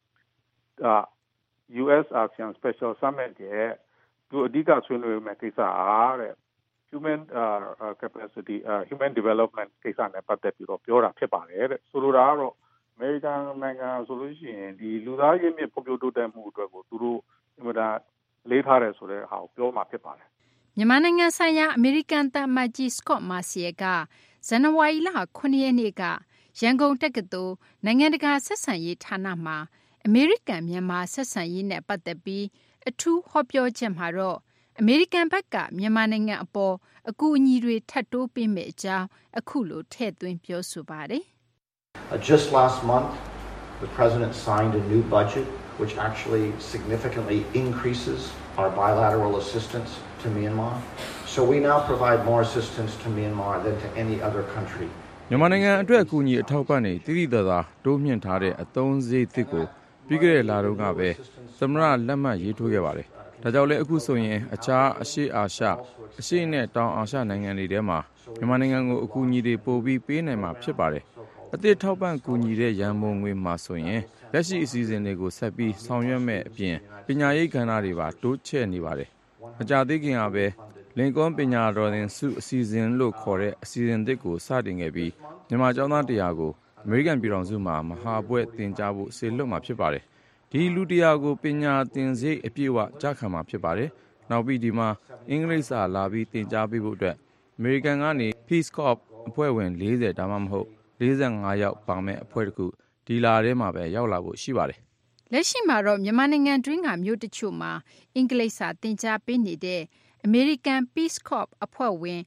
[SPEAKER 4] US ASEAN Special Summit ရဲ့သူအဓိကဆွေးနွေးမယ့်ကိစ္စအားတဲ့human capacity human development ကိစ္စနဲ့ပတ်သက်ပြီးတော့ပြောတာဖြစ်ပါတယ်တဲ့ဆိုလိုတာကတော့အမေရိကန်နိုင်ငံဆိုလို့ရှိရင်ဒီလူသားရင်းမြစ်ဖွံ့ဖြိုးတိုးတက်မှုအတွက်ကိုသူတို့အမှန်တန်လေးထားတယ်ဆိုတဲ့ဟာကိုပြောမှာဖြစ်ပါတယ်
[SPEAKER 3] မြန်မာနိုင်ငံဆိုင်ရာအမေရိကန်သံအမတ်ကြီး Scott Marciel ကဇန်နဝါရီလ9ရက်နေ့ကရန်ကုန်တက္ကသိုလ်နိုင်ငံတကာဆက်ဆံရေးဌာနမှာအမေရိကန်မြန်မာဆက်ဆံရေးနဲ့ပတ်သက်ပြီးအထူးဟောပြောချက်မှာတော့အမေရိကန်ဘက်ကမြန်မာနိုင်ငံအပေါ်အကူအညီတွေထပ်တိုးပေးမယ့်အကြောင်းအခုလိုထည့်သွင်းပြောဆိုပါတယ်
[SPEAKER 8] Just last month the president signed a new budget which actually significantly increases our bilateral assistance to Myanmar So we now provide more assistance to Myanmar than to any other country.
[SPEAKER 5] မြန်မာနိုင်ငံအတွက်အကူအညီအထောက်ပံ့တွေတိတိကျကျတိုးမြင့်ထားတဲ့အသုံးစရိတ်သစ်ကိုပြီးခဲ့တဲ့လတုန်းကပဲသမ္မတလက်မှတ်ရေးထိုးခဲ့ပါတယ်။ဒါကြောင့်လည်းအခုဆိုရင်အခြားအရှေ့အာရှအရှေ့နဲ့တောင်အာရှနိုင်ငံတွေထဲမှာမြန်မာနိုင်ငံကိုအကူအညီတွေပို့ပြီးပေးနိုင်မှာဖြစ်ပါတယ်။အသစ်ထောက်ပံ့ကူညီတဲ့ရန်ပုံငွေမှာဆိုရင်လက်ရှိအစီအစဉ်တွေကိုဆက်ပြီးဆောင်ရွက်မဲ့အပြင်ပညာရေးကဏ္ဍတွေပါတိုးချဲ့နေပါတယ်။မကြာသေးခင်ကပဲလင်ကွန်းပညာတော်သင်ဆုအစီအစဉ်လို့ခေါ်တဲ့အစီအစဉ်သစ်ကိုစတင်ခဲ့ပြီးမြန်မာကျောင်းသား100ကိုအမေရိကန်ပြည်ထောင်စုမှာမဟာဘွဲ့သင်ကြားဖို့ဆေလွတ်မှာဖြစ်ပါတယ်။ဒီလူ100ကိုပညာသင်စရိတ်အပြည့်အဝကျခံမှာဖြစ်ပါတယ်။နောက်ပြီးဒီမှာအင်္ဂလိပ်စာလာပြီးသင်ကြားပေးဖို့အတွက်အမေရိကန်ကနေ Peace Corps အဖွဲ့ဝင်40ဒါမှမဟုတ်45ယောက်ပါမဲ့အဖွဲ့တစ်ခုဒီလာထဲမှာပဲရောက်လာဖို့ရှိပါတယ်
[SPEAKER 3] ။လက်ရှိမှာတော့မြန်မာနိုင်ငံတွင်းကမြို့တချို့မှာအင်္ဂလိပ်စာသင်ကြားပေးနေတဲ့အမေရိကန် Peace Corps အဖွဲ့ဝင်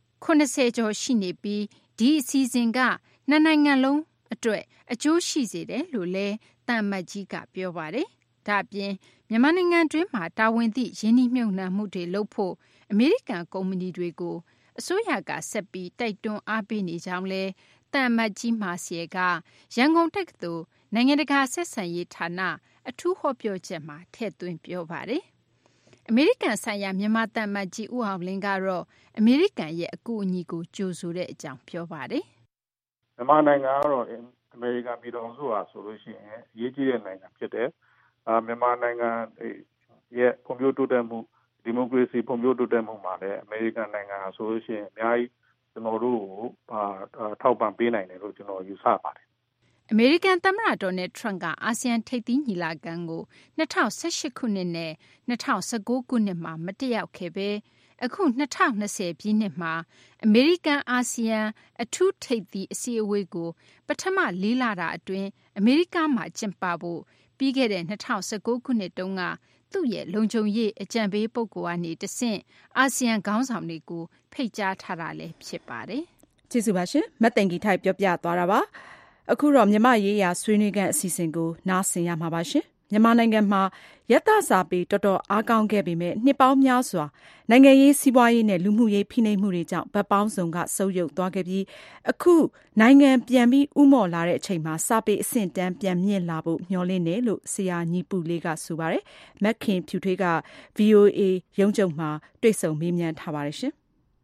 [SPEAKER 3] 80ကျော်ရှိနေပြီးဒီအစီအစဉ်ကနှစ်နိုင်ငံလုံးအတွက်အကျိုးရှိစေတယ်လို့လည်းတန်မတ်ကြီးကပြောပါတယ်။ဒါ့အပြင်မြန်မာနိုင်ငံတွင်းမှာတာဝန်သိရင်းနှီးမြှုပ်နှံမှုတွေလုပ်ဖို့အမေရိကန်ကုမ္ပဏီတွေကိုအစိုးရကဆက်ပြီးတိုက်တွန်းအားပေးနေကြောင်းလဲတန်မတ်ကြီးမာစီယကရန်ကုန်တက္ကသိုလ်နိုင်ငံတကာဆက်ဆံရေးဌာနအထူးဟောပြောချက်မှာထည့်သွင်းပြောပါတယ်။အမေရိကန်ဆိုင်ရာမြန်မာတန်မတ်ကြီးဦးအောင်လင်းကတော့အမေရိကန်ရဲ့အကူအညီကိုကြိုဆိုတဲ့အကြောင်းပြောပါတယ်
[SPEAKER 4] ။မြန်မာနိုင်ငံကတော့အမေရိကန်ပြည်ထောင်စုဟာဆိုလို့ရှိရင်အရေးကြီးတဲ့နိုင်ငံဖြစ်တယ်။မြန်မာနိုင်ငံရဲ့ဖွံ့ဖြိုးတိုးတက်မှုဒီမိုကရေစီဖွံ့ဖြိုးတိုးတက်မှုမှာလည်းအမေရိကန်နိုင်ငံဆိုလို့ရှိရင်အများကြီးကျွန်တော်တို့ကိုထောက်ပံ့ပေးနိုင်တယ်လို့ကျွန်တော်ယူဆပါတယ်
[SPEAKER 3] ။အမေရိကန်သမ္မတဒေါ်နယ်ထရန့်ကအာဆီယံထိပ်သီးညီလာခံကို2018ခုနှစ်နဲ့2019ခုနှစ်မှာမတက်ရောက်ခဲ့ပဲအခု2020ပြည့်နှစ်မှာအမေရိကန်အာဆီယံအထူးထိပ်သီးအစည်းအဝေးကိုပထမ၄လတာအတွင်းအမေရိကန်မှာကျင်းပဖို့ပြီးခဲ့တဲ့2019ခုနှစ်တုန်းကသူ့ရဲ့လုံခြုံရေးအကြံပေးပုဂ္ဂိုလ်ကနေတဆင့်အာဆီယံခေါင်းဆောင်တွေကိုဖိတ်ကြားထားတာလည်းဖြစ်ပါတယ်
[SPEAKER 2] ။ကျေးဇူးပါရှင်။မတ်သိင်္ဂီထိုက်ပြောပြသွားတာပါ။အခုတော့မြမရေးရာဆွေးနွေးခန်းအစီအစဉ်ကိုနားဆင်ရမှာပါရှင်။မြန်မာနိုင်ငံမှာယတ္တစာပေတော်တော်အားကောင်းခဲ့ပေမဲ့နှစ်ပေါင်းများစွာနိုင်ငံရေးစီးပွားရေးနဲ့လူမှုရေးဖိနှိပ်မှုတွေကြောင့်ဗတ်ပေါင်းစုံကဆုတ်ယုတ်သွားခဲ့ပြီးအခုနိုင်ငံပြန်ပြီးဥမော်လာတဲ့အချိန်မှာစာပေအဆင့်တန်းပြန်မြင့်လာဖို့မျှော်လင့်တယ်လို့ဆရာညီပူလေးကဆိုပါတယ်။မက်ခင်ဖြူထွေးက VOA ရုံးချုပ်မှာတွေ့ဆုံမေးမြန်းထားပါတယ်ရှင်။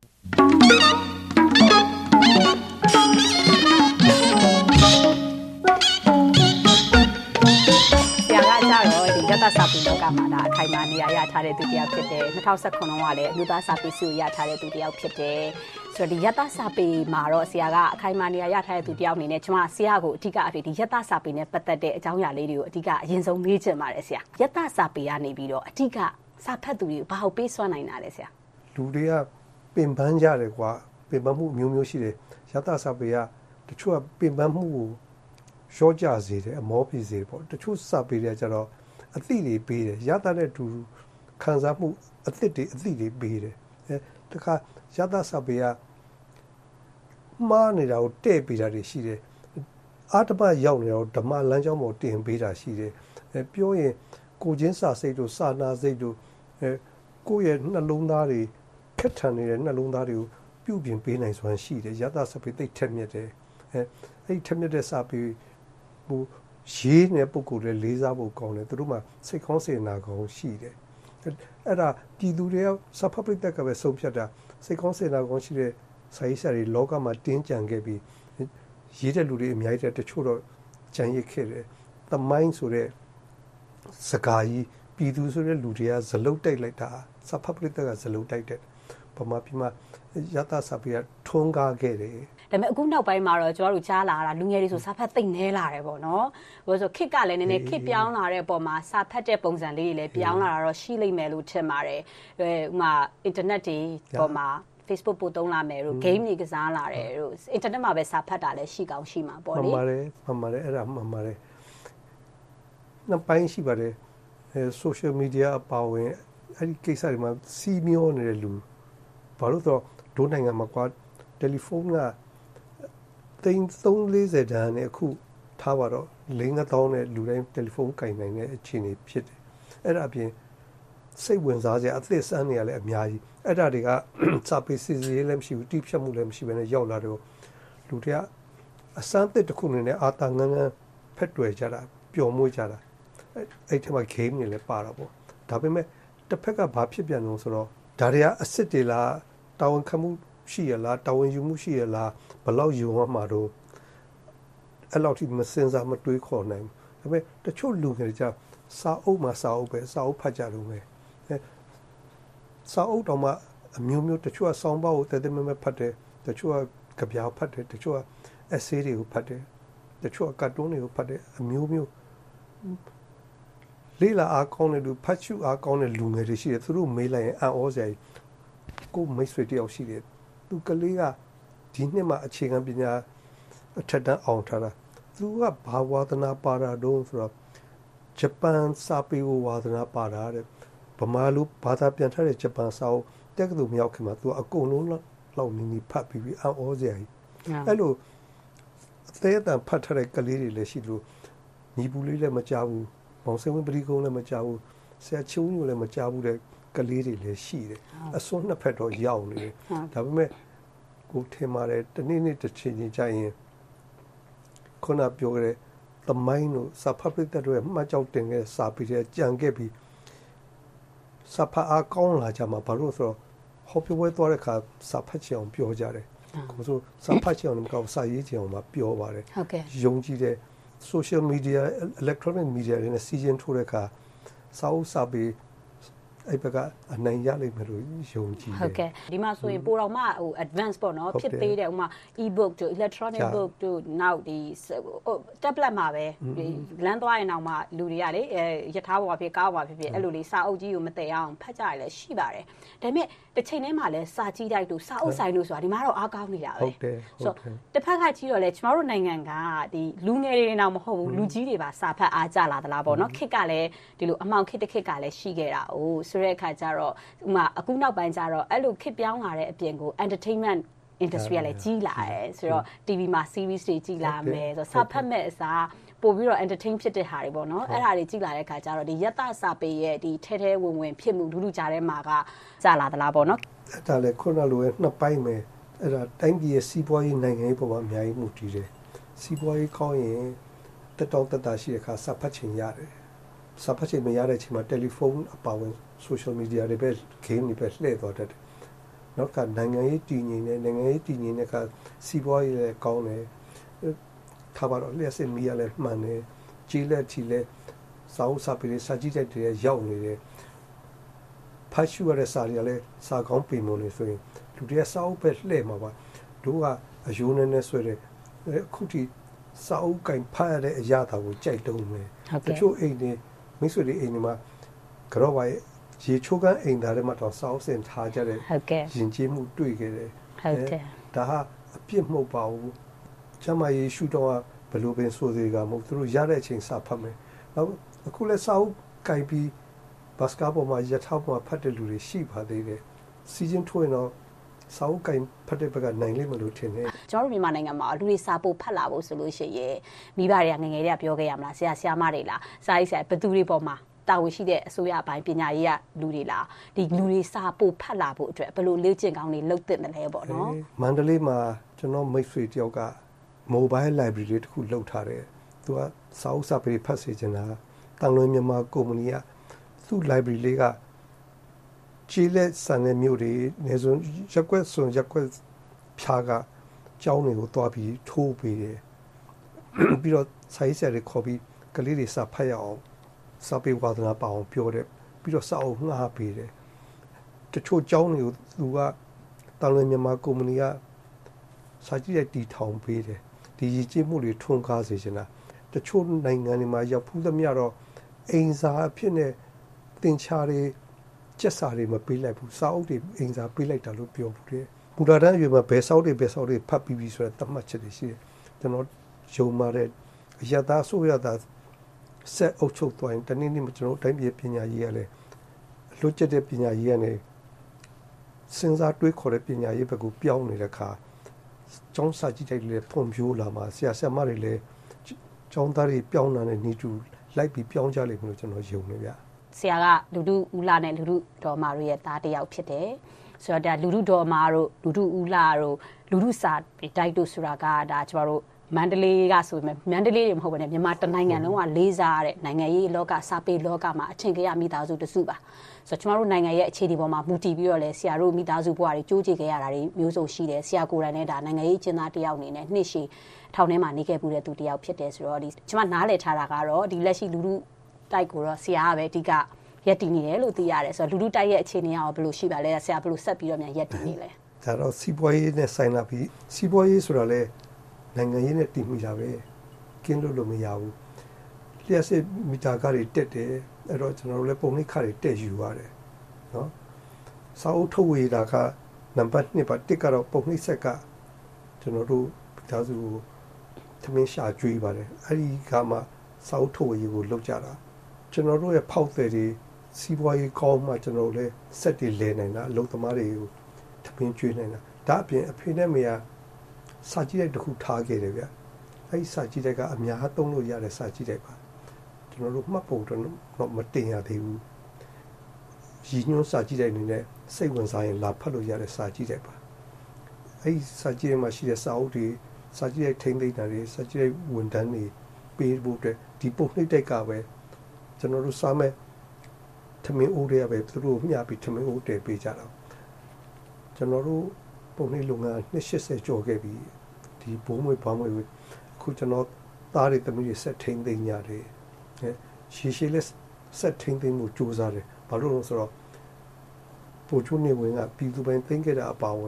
[SPEAKER 9] ယတ္တစာပေလောကမှာအခိုင်အမာနေရာရထားတဲ့သူတစ်ယောက်ဖြစ်တယ်2019ခုကလည်းအမျိုးသားစာပေဆုရထားတဲ့သူတစ်ယောက်ဖြစ်တယ်ဆိုတော့ဒီယတ္တစာပေမှာတော့ဆရာကအခိုင်အမာနေရာရထားတဲ့သူတစ်ယောက်အနေနဲ့ကျွန်မဆရာကိုအထူးအဖြစ်ဒီယတ္တစာပေနဲ့ပတ်သက်တဲ့အကြောင်းအရာလေးတွေကိုအထူးအရင်ဆုံးမေးချင်ပါတယ်ဆရာယတ္တစာပေကနေပြီးတော့အထူးစာဖတ်သူတွေကိုဘာဟုတ်ပေးစွမ်းနိုင်တာလဲဆရာ
[SPEAKER 10] လူတွေကပင်ပန်းကြတယ်ကွာပင်ပန်းမှုမျိုးမျိုးရှိတယ်ယတ္တစာပေကတချို့ကပင်ပန်းမှုကိုရှော့ကြစေတယ်အမောပြစေတယ်ပေါ့တချို့စာပေတွေကျတော့အသည့်တွေပေးတယ်ရတတဲ့တူခံစားမှုအသည့်တွေပေးတယ်တခါရတစာပေကမှားနေတာကိုတဲ့ပေးတာတွေရှိတယ်အာတမရောက်နေတာကိုဓမ္မလမ်းကြောင်းပေါ်တင်ပေးတာရှိတယ်ပြောရင်ကိုချင်းစာစိတ်တို့စာနာစိတ်တို့ကိုယ့်ရဲ့နှလုံးသားတွေခက်ထန်နေတဲ့နှလုံးသားတွေကိုပြုပြင်ပေးနိုင်စွမ်းရှိတယ်ရတစာပေသိထက်မြက်တယ်အဲ့ထက်မြက်တဲ့စာပေဟိုရေးနေပုဂ္ဂိုလ်တွေလေးစားဖို့ကောင်းတယ်သူတို့မှစိတ်ကောင်းစေနာကောင်းရှိတယ်အဲ့ဒါပြည်သူတွေကစာဖတ်ပိတ္တကပဲဆုံးဖြတ်တာစိတ်ကောင်းစေနာကောင်းရှိတဲ့စာရေးဆရာတွေလောကမှာတင်းကြံခဲ့ပြီးရေးတဲ့လူတွေအများကြီးတချို့တော့ကြံရစ်ခဲ့တယ်သမိုင်းဆိုတဲ့စကားကြီးပြည်သူဆိုတဲ့လူတွေကဇလုတ်တိုက်လိုက်တာစာဖတ်ပိတ္တကဇလုတ်တိုက်တယ်ဗမာပြည်မှာယတ္တစာပေကထွန်းကားခဲ့တယ်
[SPEAKER 9] ဒါပေမဲ့အခုနောက်ပိုင်းမှာတော့ကျွန်တော်တို့ကြားလာတာလူငယ်တွေဆိုစာဖတ်သိမ့်နေလာတယ်ပေါ့နော်။ဘာလို့ဆိုခစ်ကလည်းနည်းနည်းခစ်ပြောင်းလာတဲ့အပေါ်မှာစာဖတ်တဲ့ပုံစံလေးတွေလည်းပြောင်းလာတာတော့ရှိလိမ့်မယ်လို့ထင်ပါတယ်။ဥမာအင်တာနက်တွေပေါ်မှာ Facebook ပို့သုံးလာမယ်တို့ game တွေကစားလာတယ်တို့အင်တာနက်မှာပဲစာဖတ်တာလည်းရှိကောင်းရှိမှာပေါ့လေ
[SPEAKER 10] ။မှန်ပါတယ်အဲ့ဒါမှန်ပါတယ်။နောက်ပိုင်းရှိပါတယ်social media အပါဝင်အဲ့ဒီကိစ္စတွေမှာစီမျောနေတဲ့လူဘာလို့တော့ဒိုးနိုင်ငံမှာကွာတယ်လီဖုန်းက340တန်းနဲ့အခုထားပါတော့5000နဲ့လူတိုင်းတယ်လီဖုန်းကင်နိုင်တဲ့အခြေအနေဖြစ်တယ်အဲ့ဒါအပြင်စိတ်ဝင်စားစရာအသစ်စမ်းနေရလဲအများကြီးအဲ့ဒါတွေကစာပေစီစီလည်းမရှိဘူးတိဖြတ်မှုလည်းမရှိဘဲနဲ့ရောက်လာတော့လူတွေကအစမ်းသစ်တစ်ခုနဲ့အာတာငန်းငန်းဖက်တွယ်ကြတာပျော်မွေ့ကြတာအဲ့ထက်မှ game တွေလည်းပါတာပေါ့ဒါပေမဲ့တစ်ဖက်ကဘာဖြစ်ပြန်လို့ဆိုတော့ဒါတွေကအစ်စ်တွေလားတာဝန်ခံမှုရှိရလားတာဝန်ယူမှုရှိရလားဘယ်လောက်ယူရမှာတော့အဲ့လောက်ထိမစင်စားမတွေးခေါ်နိုင်ဘူးဒါပေမဲ့တချို့လူငယ်တွေကြစာအုပ်မှာစာအုပ်ပဲစာအုပ်ဖတ်ကြလို့ပဲစာအုပ်တော့မှအမျိုးမျိုးတချို့ကဆောင်းပါးကိုတည်တည်မဲ့ဖတ်တယ်တချို့ကကြပြားဖတ်တယ်တချို့က essay တွေကိုဖတ်တယ်တချို့ကကာတွန်းတွေကိုဖတ်တယ်အမျိုးမျိုးလေးလာအားကောင်းတဲ့လူဖတ်ရှုအားကောင်းတဲ့လူငယ်တွေရှိတယ်သူတို့မေးလိုက်ရင်အံ့ဩစရာကိုမိတ်ဆွေတယောက်ရှိတယ်သူကလေးကဒီနှစ်မှအခြေခံပညာအထက်တန်းအောင်ထားတာသူကဘာဝါသနာပါတာတုံးဆိုတော့ဂျပန်စာပေဝါသနာပါတာတဲ့ဗမာလူဘာသာပြန်ထားတဲ့ဂျပန်စာအုပ်တက်ကတူမြောက်ခင်မှာသူကအကုန်လုံးလောက်နီးဖတ်ပြီးအံ့ဩစရာကြီးအဲ့လိုအသေးအတန်ဖတ်ထားတဲ့ကလေးတွေလည်းရှိလို့ညီပူလေးလည်းမကြဘူးမောင်စင်ဝင်းပရိကုန်းလည်းမကြဘူးဆရာချုံညိုလည်းမကြဘူးတဲ့ကလေးတွေလည်းရှိတယ်အစွန်းနှစ်ဖက်တော့ရောက်နေတယ်ဒါပေမဲ့ကိုထင်ပါတယ်တနေ့တစ်ချိန်ချင်းကြရင်ခုနပြောခဲ့တဲ့သမိုင်းတို့စာဖတ်ပရိသတ်တို့ရဲ့မှတ်ကြောက်တင်ခဲ့စာပေတွေကြံခဲ့ပြီးစာဖတ်အားကောင်းလာကြမှာဘာလို့ဆိုတော့ဟောပြောပွဲသွားတဲ့အခါစာဖတ်ချင်အောင်ပြောကြတယ်ကိုဆိုစာဖတ်ချင်အောင်မကောက်စာရေးချင်အောင်မပြောပါတယ်
[SPEAKER 9] ဟုတ်ကဲ့
[SPEAKER 10] ယုံကြည်တဲ့ social media electronic media တွေနဲ့စီစဉ်ထိုးတဲ့အခါစာအုပ်စာပေအဲ့ဘက်ကအနိုင်ရလိမ့်မယ်လို့ယုံကြည်တယ်
[SPEAKER 9] ဟုတ်ကဲ့ဒီမှာဆိုရင်ပိုတော့မှဟို advance ပေါ့နော်ဖြစ်သေးတယ်ဥမာ e-book တို့ electronic book တို့နောက်ဒီ tablet မှာပဲလမ်းသွားရင်တော့မှလူတွေကလေရထားပေါ်ဖြစ်ကားပေါ်ဖြစ်အဲ့လိုလေးစာအုပ်ကြီးကိုမတည်အောင်ဖတ်ကြရလဲရှိပါတယ်ဒါပေမဲ့တစ်ချိန်တည်းမှာလဲစာကြည့်တိုက်တို့စာအုပ်ဆိုင်တို့ဆိုတာဒီမှာတော့အားကောင်းနေတာပဲ
[SPEAKER 10] ဟုတ်တယ်
[SPEAKER 9] ဆိုတော့တစ်ဖက်ကကြည့်တော့လဲကျမတို့နိုင်ငံကဒီလူငယ်တွေတော့မဟုတ်ဘူးလူကြီးတွေပါစာဖတ်အားကြလာသလားပေါ့နော်ခစ်ကလည်းဒီလိုအမောင်ခစ်တစ်ခစ်ကလည်းရှိခဲ့တာ哦ဆိုတဲ့အခါကျတော့ဥမာအခုနောက်ပိုင်းကျတော့အဲ့လိုခစ်ပြောင်းလာတဲ့အပြင်ကို entertainment industry ကလည်းကြီးလာတယ်ဆိုတော့ TV မှာ series တွေကြီးလာမယ်ဆိုတော့စာဖတ်မဲ့အစားပို့ပြီးတော့ entertain ဖြစ်တဲ့ဟာတွေပေါ့နော်အဲ့ဒါတွေကြီးလာတဲ့အခါကျတော့ဒီယတစာပေရဲ့ဒီထဲထဲဝင်ဝင်ဖြစ်မှုလူကြားထဲမှာကကြာလာသလားပေါ့နော်
[SPEAKER 10] အဲ့ဒါလည်းခုနလိုရဲ့နှစ်ပိုင်းပဲအဲ့ဒါတိုင်းပြည်ရဲ့စီးပွားရေးနိုင်ငံရေးပေါ်မှာအများကြီးမှုတည်တယ်စီးပွားရေးကောင်းရင်တက်တောင့်တက်တာရှိတဲ့အခါစာဖတ်ချင်ရတယ်စာဖတ်ချင်မရတဲ့အချိန်မှာတယ်လီဖုန်းအပါဝင် social media တွေပဲ game တွေပဲလှည့်သွားတတ်တယ်နောက်ကနိုင်ငံရေးတည်ငြိမ်တဲ့အခါစီးပွားရေးလည်းကောင်းတယ်ထားပါတော့လျှက်စစ်မီးရလည်းမှန်တယ်ကြီးလက်ချီလည်းစာအုပ်စာပေတွေစာကြည့်တဲ့တွေရောက်နေတယ်ဖတ်ရှုရတဲ့စာတွေကလည်းစာကောင်းပြင်မလို့ဆိုရင်လူတွေကစာအုပ်ပဲလှည့်မှာပါတို့ကအယိုးနဲ့ဆွဲတဲ့အခုထိစာအုပ်ကင်ဖတ်ရတဲ့အရာတာကိုကြိုက်တုံးမယ်တချို့အိမ်တွေမိတ်ဆွေတွေအိမ်တွေမှာကြော့ပါရဲ့ရေချိုးကန်းအိမ်သားတွေမှာတော့စာအုပ်စင်ထားကြတဲ့ရင်ကျေးမှုတွေ့ခဲ့တယ်
[SPEAKER 9] ဟုတ်တယ်
[SPEAKER 10] ဒါဟာအပြစ်မဟုတ်ပါဘူးကျမယေရှုတော်ကဘလို့ပင်ဆိုသေးကမဟုတ်သူတို့ရတဲ့အချိန်စာဖတ်မယ်နောက်အခုလဲစာအုပ်ကင်ပြီးဘတ်စကားပေါ်မှာရထားပေါ်မှာဖတ်တဲ့လူတွေရှိပါသေးတယ်စီဇန်2တော့စာအုပ်ကင်ဖတ်တဲ့ဘက်ကနိုင်လိမ့်မလို့ထင်တယ်
[SPEAKER 9] ကျွန်တော်တို့မြန်မာနိုင်ငံမှာလူတွေစာပို့ဖတ်လာဖို့ဆိုလို့ရှိရင်မိဘတွေကငငယ်တွေကပြောခဲ့ရမလားဆရာမတွေလားစာရေးဆရာဘယ်သူတွေပေါ်မှာတာဝန်ရှိတဲ့အစိုးရအပိုင်းပညာရေးကလူတွေလားဒီလူတွေစာပို့ဖတ်လာဖို့အတွက်ဘယ်လိုလေ့ကျင့်ကောင်းတွေလုပ်သင့်တယ်လဲပေါ့နော်
[SPEAKER 10] မန္တလေးမှာကျွန်တော်မိတ်ဆွေတယောက်က mobile library တခုလုပ်ထားတယ်သူကစာအုပ်စာပေဖတ်စေချင်တာတန်လွင်မြန်မာကုမ္ပဏီကသူ့ library လေးကကြီးလက်စံတဲ့မြို့တွေနေစုံရက်ွက်စွန်ရက်ွက်ဖြားကကျောင်းတွေကိုတွားပြီးထိုးပေးတယ်ပြီးတော့စာရေးဆရာတွေခေါ်ပြီးကလေးတွေစာဖတ်ရအောင်စာပေဝါသနာပါအောင်ပြောတယ်ပြီးတော့စာအုပ်ငှားပေးတယ်တချို့ကျောင်းတွေကိုသူကတန်လွင်မြန်မာကုမ္ပဏီကစာကြည့်တဲ့တီထောင်ပေးတယ်ဒီရည်ကြည်မှုတွေထွန်းကားစေချင်တာတချို့နိုင်ငံတွေမှာရောက်ဖူးသမျှတော့အိမ်စာအဖြစ်နဲ့တင်ချာတွေကျက်စာတွေမပေးလိုက်ဘူးစာအုပ်တွေအိမ်စာပေးလိုက်တာလို့ပြောဘူးတယ်မူလာတန်းရွေမှာဘယ်စာအုပ်တွေဖတ်ပြီးပြီဆိုတော့သတ်မှတ်ချက်တွေရှိတယ်ကျွန်တော်ယုံမှာတဲ့အရသာဆိုရတာဆက်အုပ်ချုပ်သွားရင်တနေ့နေ့မှာကျွန်တော်တိုင်းပြည်ပညာရေးရလဲလွတ်ကျက်တဲ့ပညာရေးရနေစဉ်းစားတွေးခေါ်တဲ့ပညာရေးဘက်ကိုပြောင်းနေတဲ့အခါကျောင်းစာကြည့်တိုက်တွေဖွံ့ဖြိုးလာမှာဆရာဆရာမတွေလည်းကျောင်းသားတွေပြောင်းလာတဲ့နေတူလိုက်ပြီးပြောင်းကြလိမ့်မယ်လို့ကျွန်တော်ယုံနေဗျ
[SPEAKER 9] ဆရာကလူလူဦးလာနဲ့လူလူတော်မာတို့ရဲ့သားတစ်ယောက်ဖြစ်တယ်ဆိုတော့ဒါလူထုတော်မာတို့လူထုဦးလာတို့လူထုစာတိုက်တို့ဆိုတာကဒါကျမတို့မန္တလေးကဆိုပေမဲ့မန္တလေးတွေမဟုတ်ဘဲနဲ့မြန်မာတနိုင်ငံလုံးကလေးစားရတဲ့နိုင်ငံရေးလောကစာပေလောကမှာအထင်ကြီးမိသားစုတစုပါဆိုတော့ကျမတို့နိုင်ငံရဲ့အခြေအနေပေါ်မှာမူတည်ပြီးတော့လဲဆရာတို့မိသားစုဘဝတွေကြိုးကြည့်ခဲ့ရတာတွေမျိုးစုံရှိတယ်ဆရာကိုယ်တိုင်နဲ့ဒါနိုင်ငံရေးကျင်းသားတယောက်အနေနဲ့နှစ်ရှည်ထောင်ထဲမှာနေခဲ့မှုတဲ့သူတယောက်ဖြစ်တယ်ဆိုတော့ဒီကျမနားလည်ထားတာကတော့ဒီလက်ရှိလူထုတိုက်ကိုတော့ဆရာကပဲအဓိကရက်တည်နေတယ်လို့သိရတယ်ဆိုတော့လူထုတိုက်ရဲ့အခြေအနေကဘယ်လိုရှိပါလဲဆရာဘယ်လိုဆက်ပြီးတော့မြန်ရက်တည်နေလဲ
[SPEAKER 10] ဒါတော့စီးပွားရေးနဲ့ဆိုင်လာပြီးစီးပွားရေးဆိုတာလဲနိုင်ငံရေးနဲ့တည်မိတာပဲကင်းလို့မရဘူးလျှက်စစ်မီတာကားတွေတက်တယ်အဲ့တော့ကျွန်တော်တို့လည်းပုံနှိပ်ခါတွေတက်ယူရတယ်နော်စာအုပ်ထုတ်ဝေတာကနံပါတ်1ပါ1ကတော့ပုံနှိပ်ဆက်ကကျွန်တော်တို့ဒါဆိုသမင်းရှာကျွေးပါတယ်အဲ့ဒီကမှစာအုပ်ထုတ်ဝေကိုလုပ်ကြတာကျွန်တော်တို့ရဲ့ဖောက်သည်တွေစီးပွားရေးကောင်းမှကျွန်တော်တို့လည်းစက်တွေလဲနိုင်တာအလုပ်သမားတွေကိုသမင်းကျွေးနိုင်တာဒါအပြင်အဖေနဲ့မေကစာကြည့်တဲ့တခုထားခဲ့တယ်ဗျအဲ့ဒီစာကြည့်တဲ့ကအများသုံးလို့ရတဲ့စာကြည့်တဲ့ပါကျွန်တော်တို့မှတ်ပုံတော့မတင်ရသေးဘူးရည်ညွှန်းစာကြည့်တဲ့အနေနဲ့စိတ်ဝင်စားရင်လာဖတ်လို့ရတဲ့စာကြည့်တဲ့ပါအဲ့ဒီစာကြည့်တဲ့မှာရှိတဲ့စာအုပ်တွေစာကြည့်တဲ့ထိန်းသိမ်းတာတွေစာကြည့်တဲ့ဝန်ထမ်းတွေပေးဖို့အတွက်ဒီပုံနှိပ်တိုက်ကပဲကျွန်တော်တို့စားမဲ့ထမင်းအိုးတွေကပဲသူတို့မျှပြီးထမင်းအိုးတည်ပေးကြတာကျွန်တော်တို့ပုံနှိပ်လုပ်ငန်း280ကျော်ခဲ့ပြီဒီဘိုးမွေဘာမွေအခုကျွန်တော်သားတွေသမီးတွေဆက်ထိန်းသိမ်းရတယ်ရှေးလက်ဆက်ထိန်းသိမ်းမှုစူးစမ်းတယ်ဘာလို့လဲဆိုတော့ပိုချိုးနေဝင်ကပြည်သူပိုင်းသိမ်းခဲ့တာအပါဝင်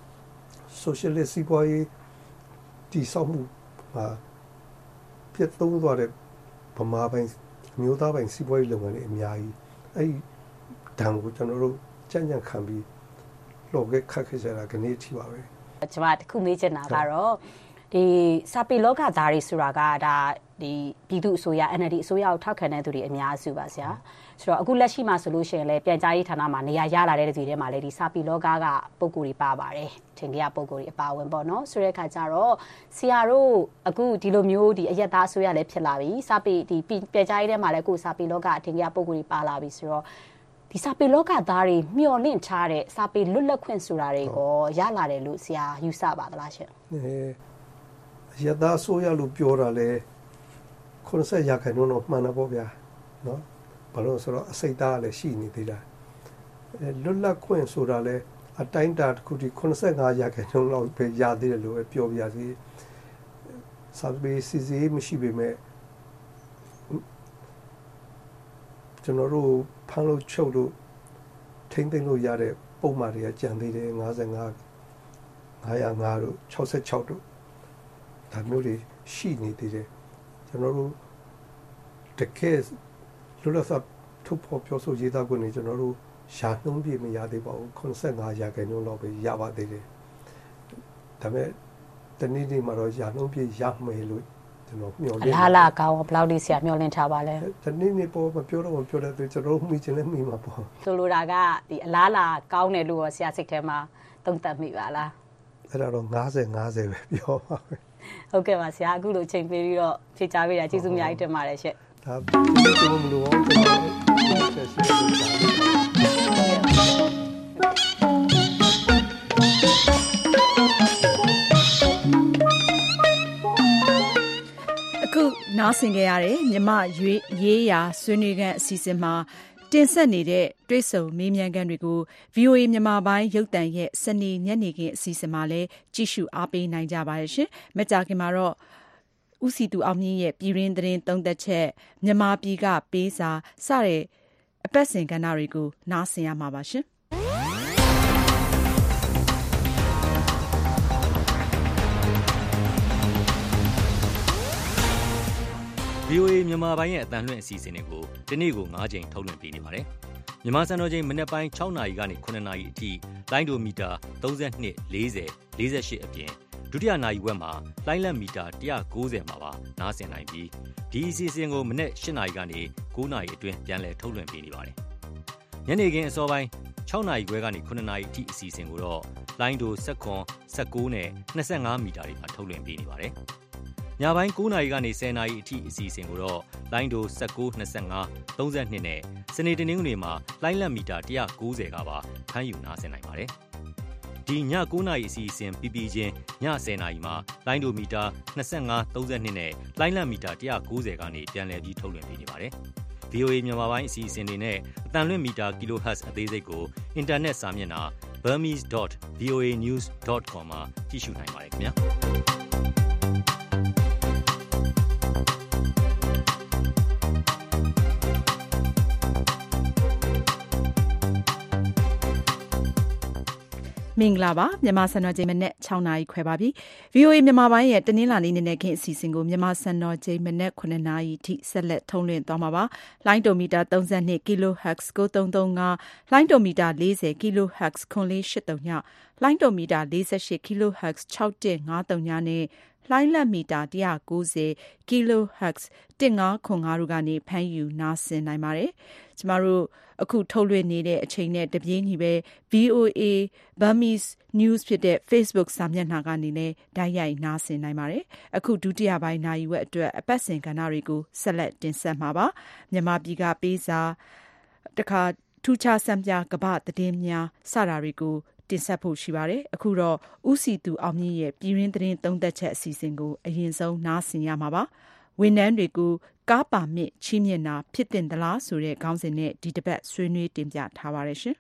[SPEAKER 10] socialist စီးပွားရေးတည်ဆောက်မှုပြတ်သုံးသွားတဲ့ဗမာပိုင်းမျိုးသားပိုင်းစီးပွားရေးလုပ်ငန်းတွေအများကြီးအဲ့ဒီဒဏ်ကိုကျွန်တော်တို့ကြံ့ကြံ့ခံပြီးလောကခက်ခဲကြတာကနေထိပါပဲ
[SPEAKER 9] ကျွန်မတခုမေးချင်တာကတော့ဒီစာပေလောကသားတွေဆိုတာကဒါဒီပြည်သူအစိုးရ NLD အစိုးရကိုထောက်ခံတဲ့သူတွေအများစုပါဆရာဆိုတော့အခုလက်ရှိမှာဆိုလို့ရှိရင်လည်းပြန်ကြားရေးဌာနမှာနေရာရလာတဲ့သူတွေထဲမှာလည်းဒီစာပေလောကကပုံကိုယ်တွေပါပါတယ်ထင်ကြရပုံကိုယ်တွေအပါဝင်ပေါ့နော်ဆိုတဲ့အခါကျတော့ဆရာတို့အခုဒီလိုမျိုးဒီအရက်သားအစိုးရလည်းဖြစ်လာပြီစာပေဒီပြန်ကြားရေးထဲမှာလည်းကိုယ်စာပေလောကအထင်ကြရပုံကိုယ်တွေပါလာပြီဆိုတော့ဒီစာပေလောကသားတွေမျှော်လင့်ထားတဲ့စာပေလွတ်လပ်ခွင့်ဆိုတာတွေကိုရလာတယ်လို့ဆရာယူဆပါသလားရှင်
[SPEAKER 10] ရသားဆိုရလို့ပြောတာလဲ90ရာခိုင်နှုန်းတော့မှန်တယ်ပေါ့ဗျာနော်ဘာလို့ဆိုတော့အစိတ်သားလည်းရှိနေသေးတာလွတ်လပ်ခွင့်ဆိုတာလဲအတိုင်းတာတစ်ခုဒီ85ရာခိုင်နှုန်းလောက်ပဲရသေးတယ်လို့ပဲပြောပြစီစာပေစီစီမရှိပေမဲ့ကျွန်တော်တို့ဖမ်းလို့ချုပ်လို့ထိမ့်သိမ့်လို့ရတဲ့ပုံမှန်တွေကကြံသေးတယ်55 505တို့66တို့ဒါမျိုးတွေရှိနေသေးတယ်ကျွန်တော်တို့တကယ်လူလဆပ်ထုတ်ဖော်ပြောဆိုရေးသားခွင့်နေကျွန်တော်တို့ရှာနှုံးပြမရသေးပါဘူး85ရာခိုင်နှုန်းလောက်ပဲရပါသေးတယ်ဒါပေမဲ့တနေ့နေ့မှာတော့ရှာနှုံးပြရမယ်လို့ကျွန်တော်မျှော်လင့်
[SPEAKER 9] လားလားကောင်းဘယ်လောက်ဒီဆရာမျှော်လင့်ထားပါလဲ
[SPEAKER 10] တနေ့နေ့ပေါ်မပြောတော့မပြောတဲ့အတွက်ကျွန်တော်မိချင်လဲမိမှာပေါ့
[SPEAKER 9] ဆိုလိုတာကဒီအလားလားကောင်းတယ်လို့ဆရာစိတ်ထဲမှာသုံးသပ်မိပါလား
[SPEAKER 10] အဲ့ဒါတော့50ပဲပြောပါပဲ
[SPEAKER 9] ဟုတ်ကဲ့ပါဆရာအခုလိုချိန်ပေးပြီးတော့ဖြေချပေးတာကျေးဇူးအများကြီးတင်ပါတယ်ရှင့်
[SPEAKER 10] ဒါကျွန်တော်မလို့အောင်ကျွန်တော်ဆက်ရှိ
[SPEAKER 2] အခုနားဆင်ကြရတဲ့မြမရေးရာဆွေးနွေးခန်းအစီအစဉ်မှာတင်ဆက်နေတဲ့တွေ့ဆုံမေးမြန်းခန်းတွေကို VOA မြန်မာပိုင်းရုပ်သံရဲ့စနေညနေခင်းအစီအစဉ်မှာလည်းကြည့်ရှုအားပေးနိုင်ကြပါတယ်ရှင်။မကြာခင်မှာတော့ဦးစီသူအောင်မြင့်ရဲ့ပြည်ရင်းသတင်းသုံးသက်ချက်မြန်မာပြည်ကပေးစာစတဲ့အပတ်စဉ်ကဏ္ဍတွေကိုနားဆင်ရမှာပါရှင်။
[SPEAKER 11] VOA မြန်မာပိုင်းရဲ့အတန်လွှင့်အစီအစဉ်တွေကိုဒီနေ့ကို9ကြိမ်ထုတ်လွှင့်ပေးနေပါတယ်။မြန်မာစံတော်ချိန်မနေ့ပိုင်း6နာရီကနေ9နာရီအထိလိုင်းဒိုမီတာ32 40 48အပြင်ဒုတိယနာရီဝက်မှာလိုင်းလက်မီတာ190မှာပါနားဆင်နိုင်ပြီးဒီအစီအစဉ်ကိုမနေ့8နာရီကနေ9နာရီအတွင်းပြန်လည်ထုတ်လွှင့်ပေးနေပါတယ်။ညနေခင်းအစောပိုင်း6နာရီခွဲကနေ9နာရီအထိအစီအစဉ်ကိုတော့လိုင်းဒို19 19နဲ့25မီတာတွေမှာထုတ်လွှင့်ပေးနေပါတယ်။ညပိုင်း9နာရီကနေ10နာရီအထိအစီအစဉ်ကိုတော့လိုင်းဒို19 25 32နဲ့စနေတနင်္ဂနွေမှာလိုင်းလက်မီတာ190ကပါဖမ်းယူနားဆင်နိုင်ပါတယ်။ဒီည9နာရီအစီအစဉ်ပြီးပြီးချင်းည10နာရီမှာလိုင်းဒိုမီတာ25 32နဲ့လိုင်းလက်မီတာ190ကနေပြန်လည်ပြီးထုတ်လွှင့်ပေးနေပါတယ်။ VOA မြန်မာပိုင်းအစီအစဉ်တွေနဲ့အတန်လွင့်မီတာ kHz အသေးစိတ်ကိုအင်တာနက်စာမျက်နှာ burmese.voanews.com မှာကြည့်ရှုနိုင်ပါတယ်ခင်ဗျာ။
[SPEAKER 2] မင်္ဂလာပါမြန်မာစံတော်ချိန်မနေ့6နာရီခွဲပါပြီ VOA မြန်မာပိုင်းရဲ့တနင်္လာနေ့နေ့ခင်းအစီအစဉ်ကိုမြန်မာစံတော်ချိန်မနေ့9နာရီထိဆက်လက်ထုံးလွှင့်သွားမှာပါလိုင်းဒိုမီတာ32 kHz 9335လိုင်းဒိုမီတာ40 kHz 9839လိုင်းဒိုမီတာ48 kHz 6153နဲ့လိုင်းလက်မီတာ190 kHz 1505တို့ကနေဖမ်းယူနားဆင်နိုင်ပါတယ်ကျမတို့အခုထုတ်လွှင့်နေတဲ့အချိန်နဲ့တပြေးညီပဲ VOA Burmese News ဖြစ်တဲ့ Facebook စာမျက်နှာကနေလည်းဓာတ်ရိုက်နားဆင်နိုင်ပါတယ်အခုဒုတိယပိုင်းနာရီဝက်အတွက်အပတ်စဉ်ကဏ္ဍတွေကိုဆက်လက်တင်ဆက်မှာပါမြန်မာပြည်ကပေးစာတခါထူးခြားစံပြကမ္ဘာသတင်းများစတာတွေကိုတင်ဆက်ဖို့ရှိပါတယ်အခုတော့ဦးစီသူအောင်မြင့်ရဲ့ပြည်ရင်းသတင်းသုံးသက်ချက်အစီအစဉ်ကိုအရင်ဆုံးနားဆင်ရမှာပါဝန်ထမ်းတွေကိုကားပါမစ်ချီးမြှင့်တာဖြစ်တင်သလားဆိုတဲ့ခေါင်းစဉ်နဲ့ဒီတစ်ပတ်ဆွေးနွေးတင်ပြထားပါတယ်ရှင်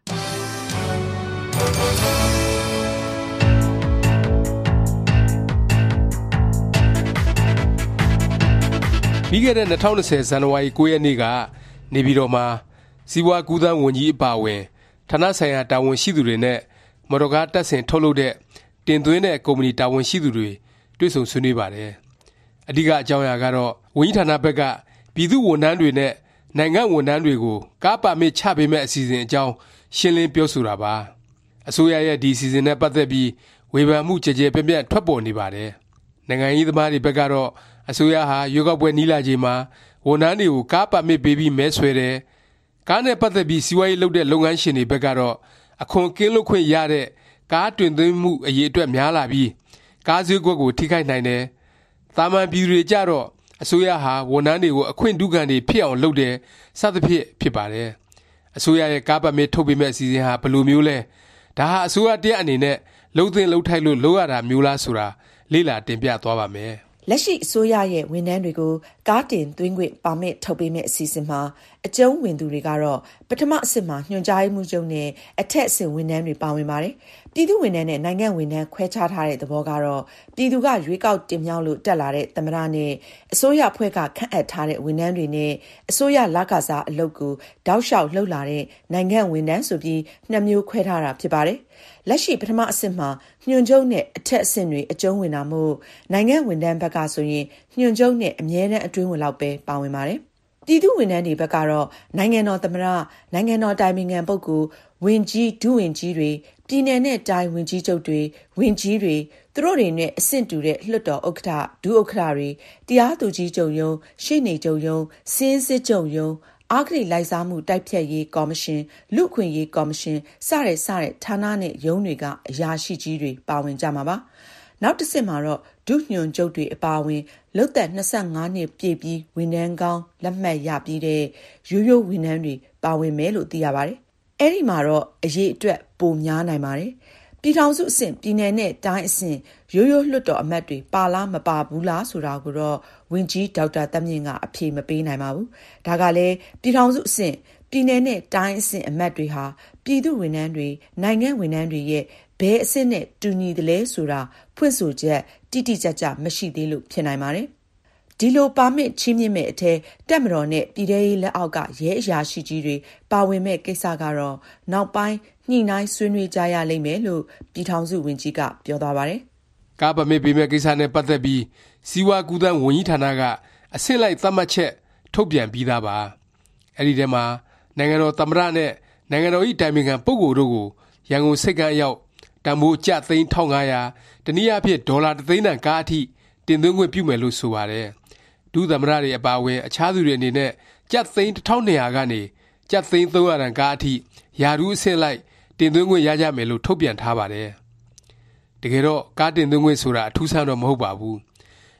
[SPEAKER 12] ပြီးခဲ့တဲ့2020ဇန်နဝါရီ9ရက်နေ့ကနေပြည်တော်မှာစီးပွားကူးသန်းဝန်ကြီးအပါအဝင်ဌာနဆိုင်ရာတာဝန်ရှိသူတွေနဲ့မော်တော်ကားတပ်ဆင်ထုတ်လုပ်တဲ့တင်သွင်းတဲ့ကုမ္ပဏီတာဝန်ရှိသူတွေတွေ့ဆုံဆွေးနွေးပါတယ်အဓိကအကြောင်းအရာကတော့ဝန်ကြီးဌာနဘက်ကပြည်သူ့ဝန်ထမ်းတွေနဲ့နိုင်ငံဝန်ထမ်းတွေကိုကားပါမစ်ချပေးမဲ့အစီအစဉ်အကြောင်းရှင်းလင်းပြောဆိုတာပါအစိုးရရဲ့ဒီအစီအစဉ်နဲ့ပတ်သက်ပြီးဝေဖန်မှုကြကြဲပြန့်ပြန့်ထွက်ပေါ်နေပါတယ်နိုင်ငံရေးသမားတွေဘက်ကတော့အစိုးရဟာရွေးကောက်ပွဲနီးလာချိန်မှာဝန်ထမ်းတွေကိုကားပါမစ်ပေးပြီးမဲဆွဲတယ်ကားနဲ့ပတ်သက်ပြီးစီးပွားရေးလုပ်တဲ့လုပ်ငန်းရှင်တွေဘက်ကတော့အခွန်ကင်းလွတ်ခွင့်ရတဲ့ကားတွင်သွင်းမှုအရေးအတွက်များလာပြီးကားဈေးကွက်ကိုထိခိုက်နိုင်တယ်တာမန်ပြည်သူတွေကြတော့အစိုးရဟာဝန်ထမ်းတွေကိုအခွင့်ဒုက္ခတွေဖြစ်အောင်လုပ်တယ်စသဖြင့်ဖြစ်ပါတယ်အစိုးရရဲ့ကားပါမစ်ထုတ်ပေးမဲ့အစီအစဉ်ဟာဘယ်လိုမျိုးလဲဒါဟာအစိုးရတရားအနေနဲ့လှုပ်သင့်လှုပ်ထိုက်လို့လုပ်ရတာမျိုးလားဆိုတာလေ့လာတင်ပြသွားပါမယ်
[SPEAKER 13] လက်ရှိအစိုးရရဲ့ဝန်ထမ်းတွေကိုကားတင်သွင်းခွင့်ပါမစ်ထုတ်ပေးမဲ့အစီအစဉ်မှာအကျုံးဝင်သူတွေကတော့ပထမအဆင့်မှာညွှန်ကြားမှုချုပ်နဲ့အထက်အဆင့်ဝန်ထမ်းတွေပါဝင်ပါတယ်။ပြည်သူဝန်ထမ်းနဲ့နိုင်ငံဝန်ထမ်းခွဲခြားထားတဲ့သဘောကတော့ပြည်သူကရွေးကောက်တင်မြှောက်လို့တက်လာတဲ့သမ္မတနဲ့အစိုးရအဖွဲ့ကခန့်အပ်ထားတဲ့ဝန်ထမ်းတွေနဲ့အစိုးရလကစားအလုပ်ကိုတောက်လျှောက်လှုပ်လာတဲ့နိုင်ငံဝန်ထမ်းဆိုပြီးနှစ်မျိုးခွဲထားတာဖြစ်ပါတယ်။လက်ရှိပထမအဆင့်မှာညွှန်ချုပ်နဲ့အထက်အဆင့်တွေအကျုံးဝင်တာမို့နိုင်ငံဝန်ထမ်းဘက်ကဆိုရင်ညွှန်ချုပ်နဲ့အမြဲတမ်းအတွင်းဝင်လောက်ပဲပါဝင်ပါတယ်။ပြည်သူဝန်ထမ်းတွေဘက်ကတော့နိုင်ငံတော်သမ္မတနိုင်ငံတော်တိုင်ပင်ခံပုဂ္ဂိုလ်ဝန်ကြီးဒုဝန်ကြီးတွေပြည်내နဲ့တိုင်းဝန်ကြီးချုပ်တွေဝန်ကြီးတွေသူတို့တွေနဲ့အဆင့်တူတဲ့လွှတ်တော်ဥက္ကဋ္ဌဒုဥက္ကဋ္ဌတွေတရားသူကြီးချုပ်ရုံးရှေ့နေချုပ်ရုံးစင်းစစ်ချုပ်ရုံးအဂတိလိုက်စားမှုတိုက်ဖျက်ရေးကော်မရှင်လူ့အခွင့်အရေးကော်မရှင်စတဲ့ဌာနနဲ့ရုံးတွေကအရာရှိကြီးတွေပါဝင်ကြမှာပါနောက်တစ်ဆင့်မှာတော့ဒုညွှန်ချုပ်တွေအပါအဝင်လုပ်သက်25နှစ်ပြည့်ပြီးဝန်ထမ်းကောင်းလက်မှတ်ရပြီးတဲ့ရိုးရိုးဝန်ထမ်းတွေပါဝင်မယ်လို့သိရပါတယ်အဲ့ဒီမှာတော့အရေးအတွက်ပိုများနိုင်ပါတယ်ပြည်ထောင်စုအဆင့်ပြည်내နဲ့တိုင်းအဆင့်ရိုးရိုးလွှတ်တော်အမတ်တွေပါလားမပါဘူးလားဆိုတာကိုတော့ဝန်ကြီးဒေါက်တာသက်မြင့်ကအဖြေမပေးနိုင်ပါဘူးဒါကလည်းပြည်ထောင်စုအဆင့်ပြည်내နဲ့တိုင်းအဆင့်အမတ်တွေဟာပြည်သူဝန်ထမ်းတွေနိုင်ငံဝန်ထမ်းတွေရဲ့ဘယ်အဆင့်နဲ့တူညီတယ်လဲဆိုတာဖွင့်ဆိုချက်တိတိကျကျမရှိသေးလို့ဖြစ်နိုင်ပါတယ်ဒီလိုပါမစ်ချီးမြှင့်မဲ့အထက်တက်မတော်နဲ့ပြည်ထရေးလက်အောက်ကရဲအရာရှိကြီးတွေပါဝင်မဲ့ကိစ္စကတော့နောက်ပိုင်းညှိနှိုင်းဆွေးနွေးကြရလိမ့်မယ်လို့ပြည်ထောင်စုဝန်ကြီးကပြောသွားပါတယ်
[SPEAKER 12] ။ကားပါမစ်ပေးမဲ့ကိစ္စနဲ့ပတ်သက်ပြီးစီးပွားကူးသန်းဝန်ကြီးဌာနကအဆင့်လိုက်သတ်မှတ်ချက်ထုတ်ပြန်ပြီးသားပါ။အဲဒီထဲမှာနိုင်ငံတော်သမ္မတနဲ့နိုင်ငံတော်၏တိုင်ပင်ခံပုဂ္ဂိုလ်တို့ကိုရန်ကုန်စိတ်ကမ်းအရောက်တန်ဖိုးကျပ်သိန်း1500တနည်းအားဖြင့်ဒေါ်လာ3သိန်းတန်ကားအထိတင်သွင်းခွင့်ပြုမယ်လို့ဆိုပါတယ်။ဒုသမ္မတတွေအပါအဝင်အခြားသူတွေအနေနဲ့ကျပ်သိန်း1200ကနေကျပ်သိန်း300တန်ကားအထိယာဒူးအဆင့်လိုက်တင်သွင်းခွင့်ရကြမယ်လို့ထုတ်ပြန်ထားပါတယ်။တကယ်တော့ကားတင်သွင်းခွင့်ဆိုတာအထူးဆန်းတော့မဟုတ်ပါဘူး။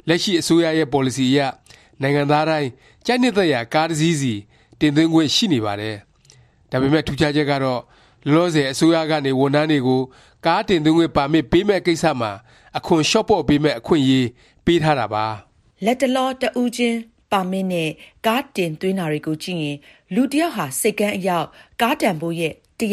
[SPEAKER 12] လက်ရှိအစိုးရရဲ့ policy အရနိုင်ငံသားတိုင်းကြိုက်နှစ်သက်ရာကားတစ်စီးစီတင်သွင်းခွင့်ရှိနေပါတယ်။ဒါပေမဲ့ထူးခြားချက်ကတော့လောလောဆယ်အစိုးရကနေဝန်ထမ်းတွေကိုကားတင်သွင်းခွင့်ပါမစ်ပေးမဲ့ကိစ္စမှာအခွန်လျှော့ပေါ့ပေးမဲ့အခွင့်အရေးပေးထားတာပါ
[SPEAKER 13] ။လက်တလောတဦးချင်းပါမစ်နဲ့ကားတင်သွင်းတာတွေကိုကြည့်ရင်လူတစ်ယောက်ဟာစိတ်ကန်းအရောက်ကားတန်ဖိုးရဲ့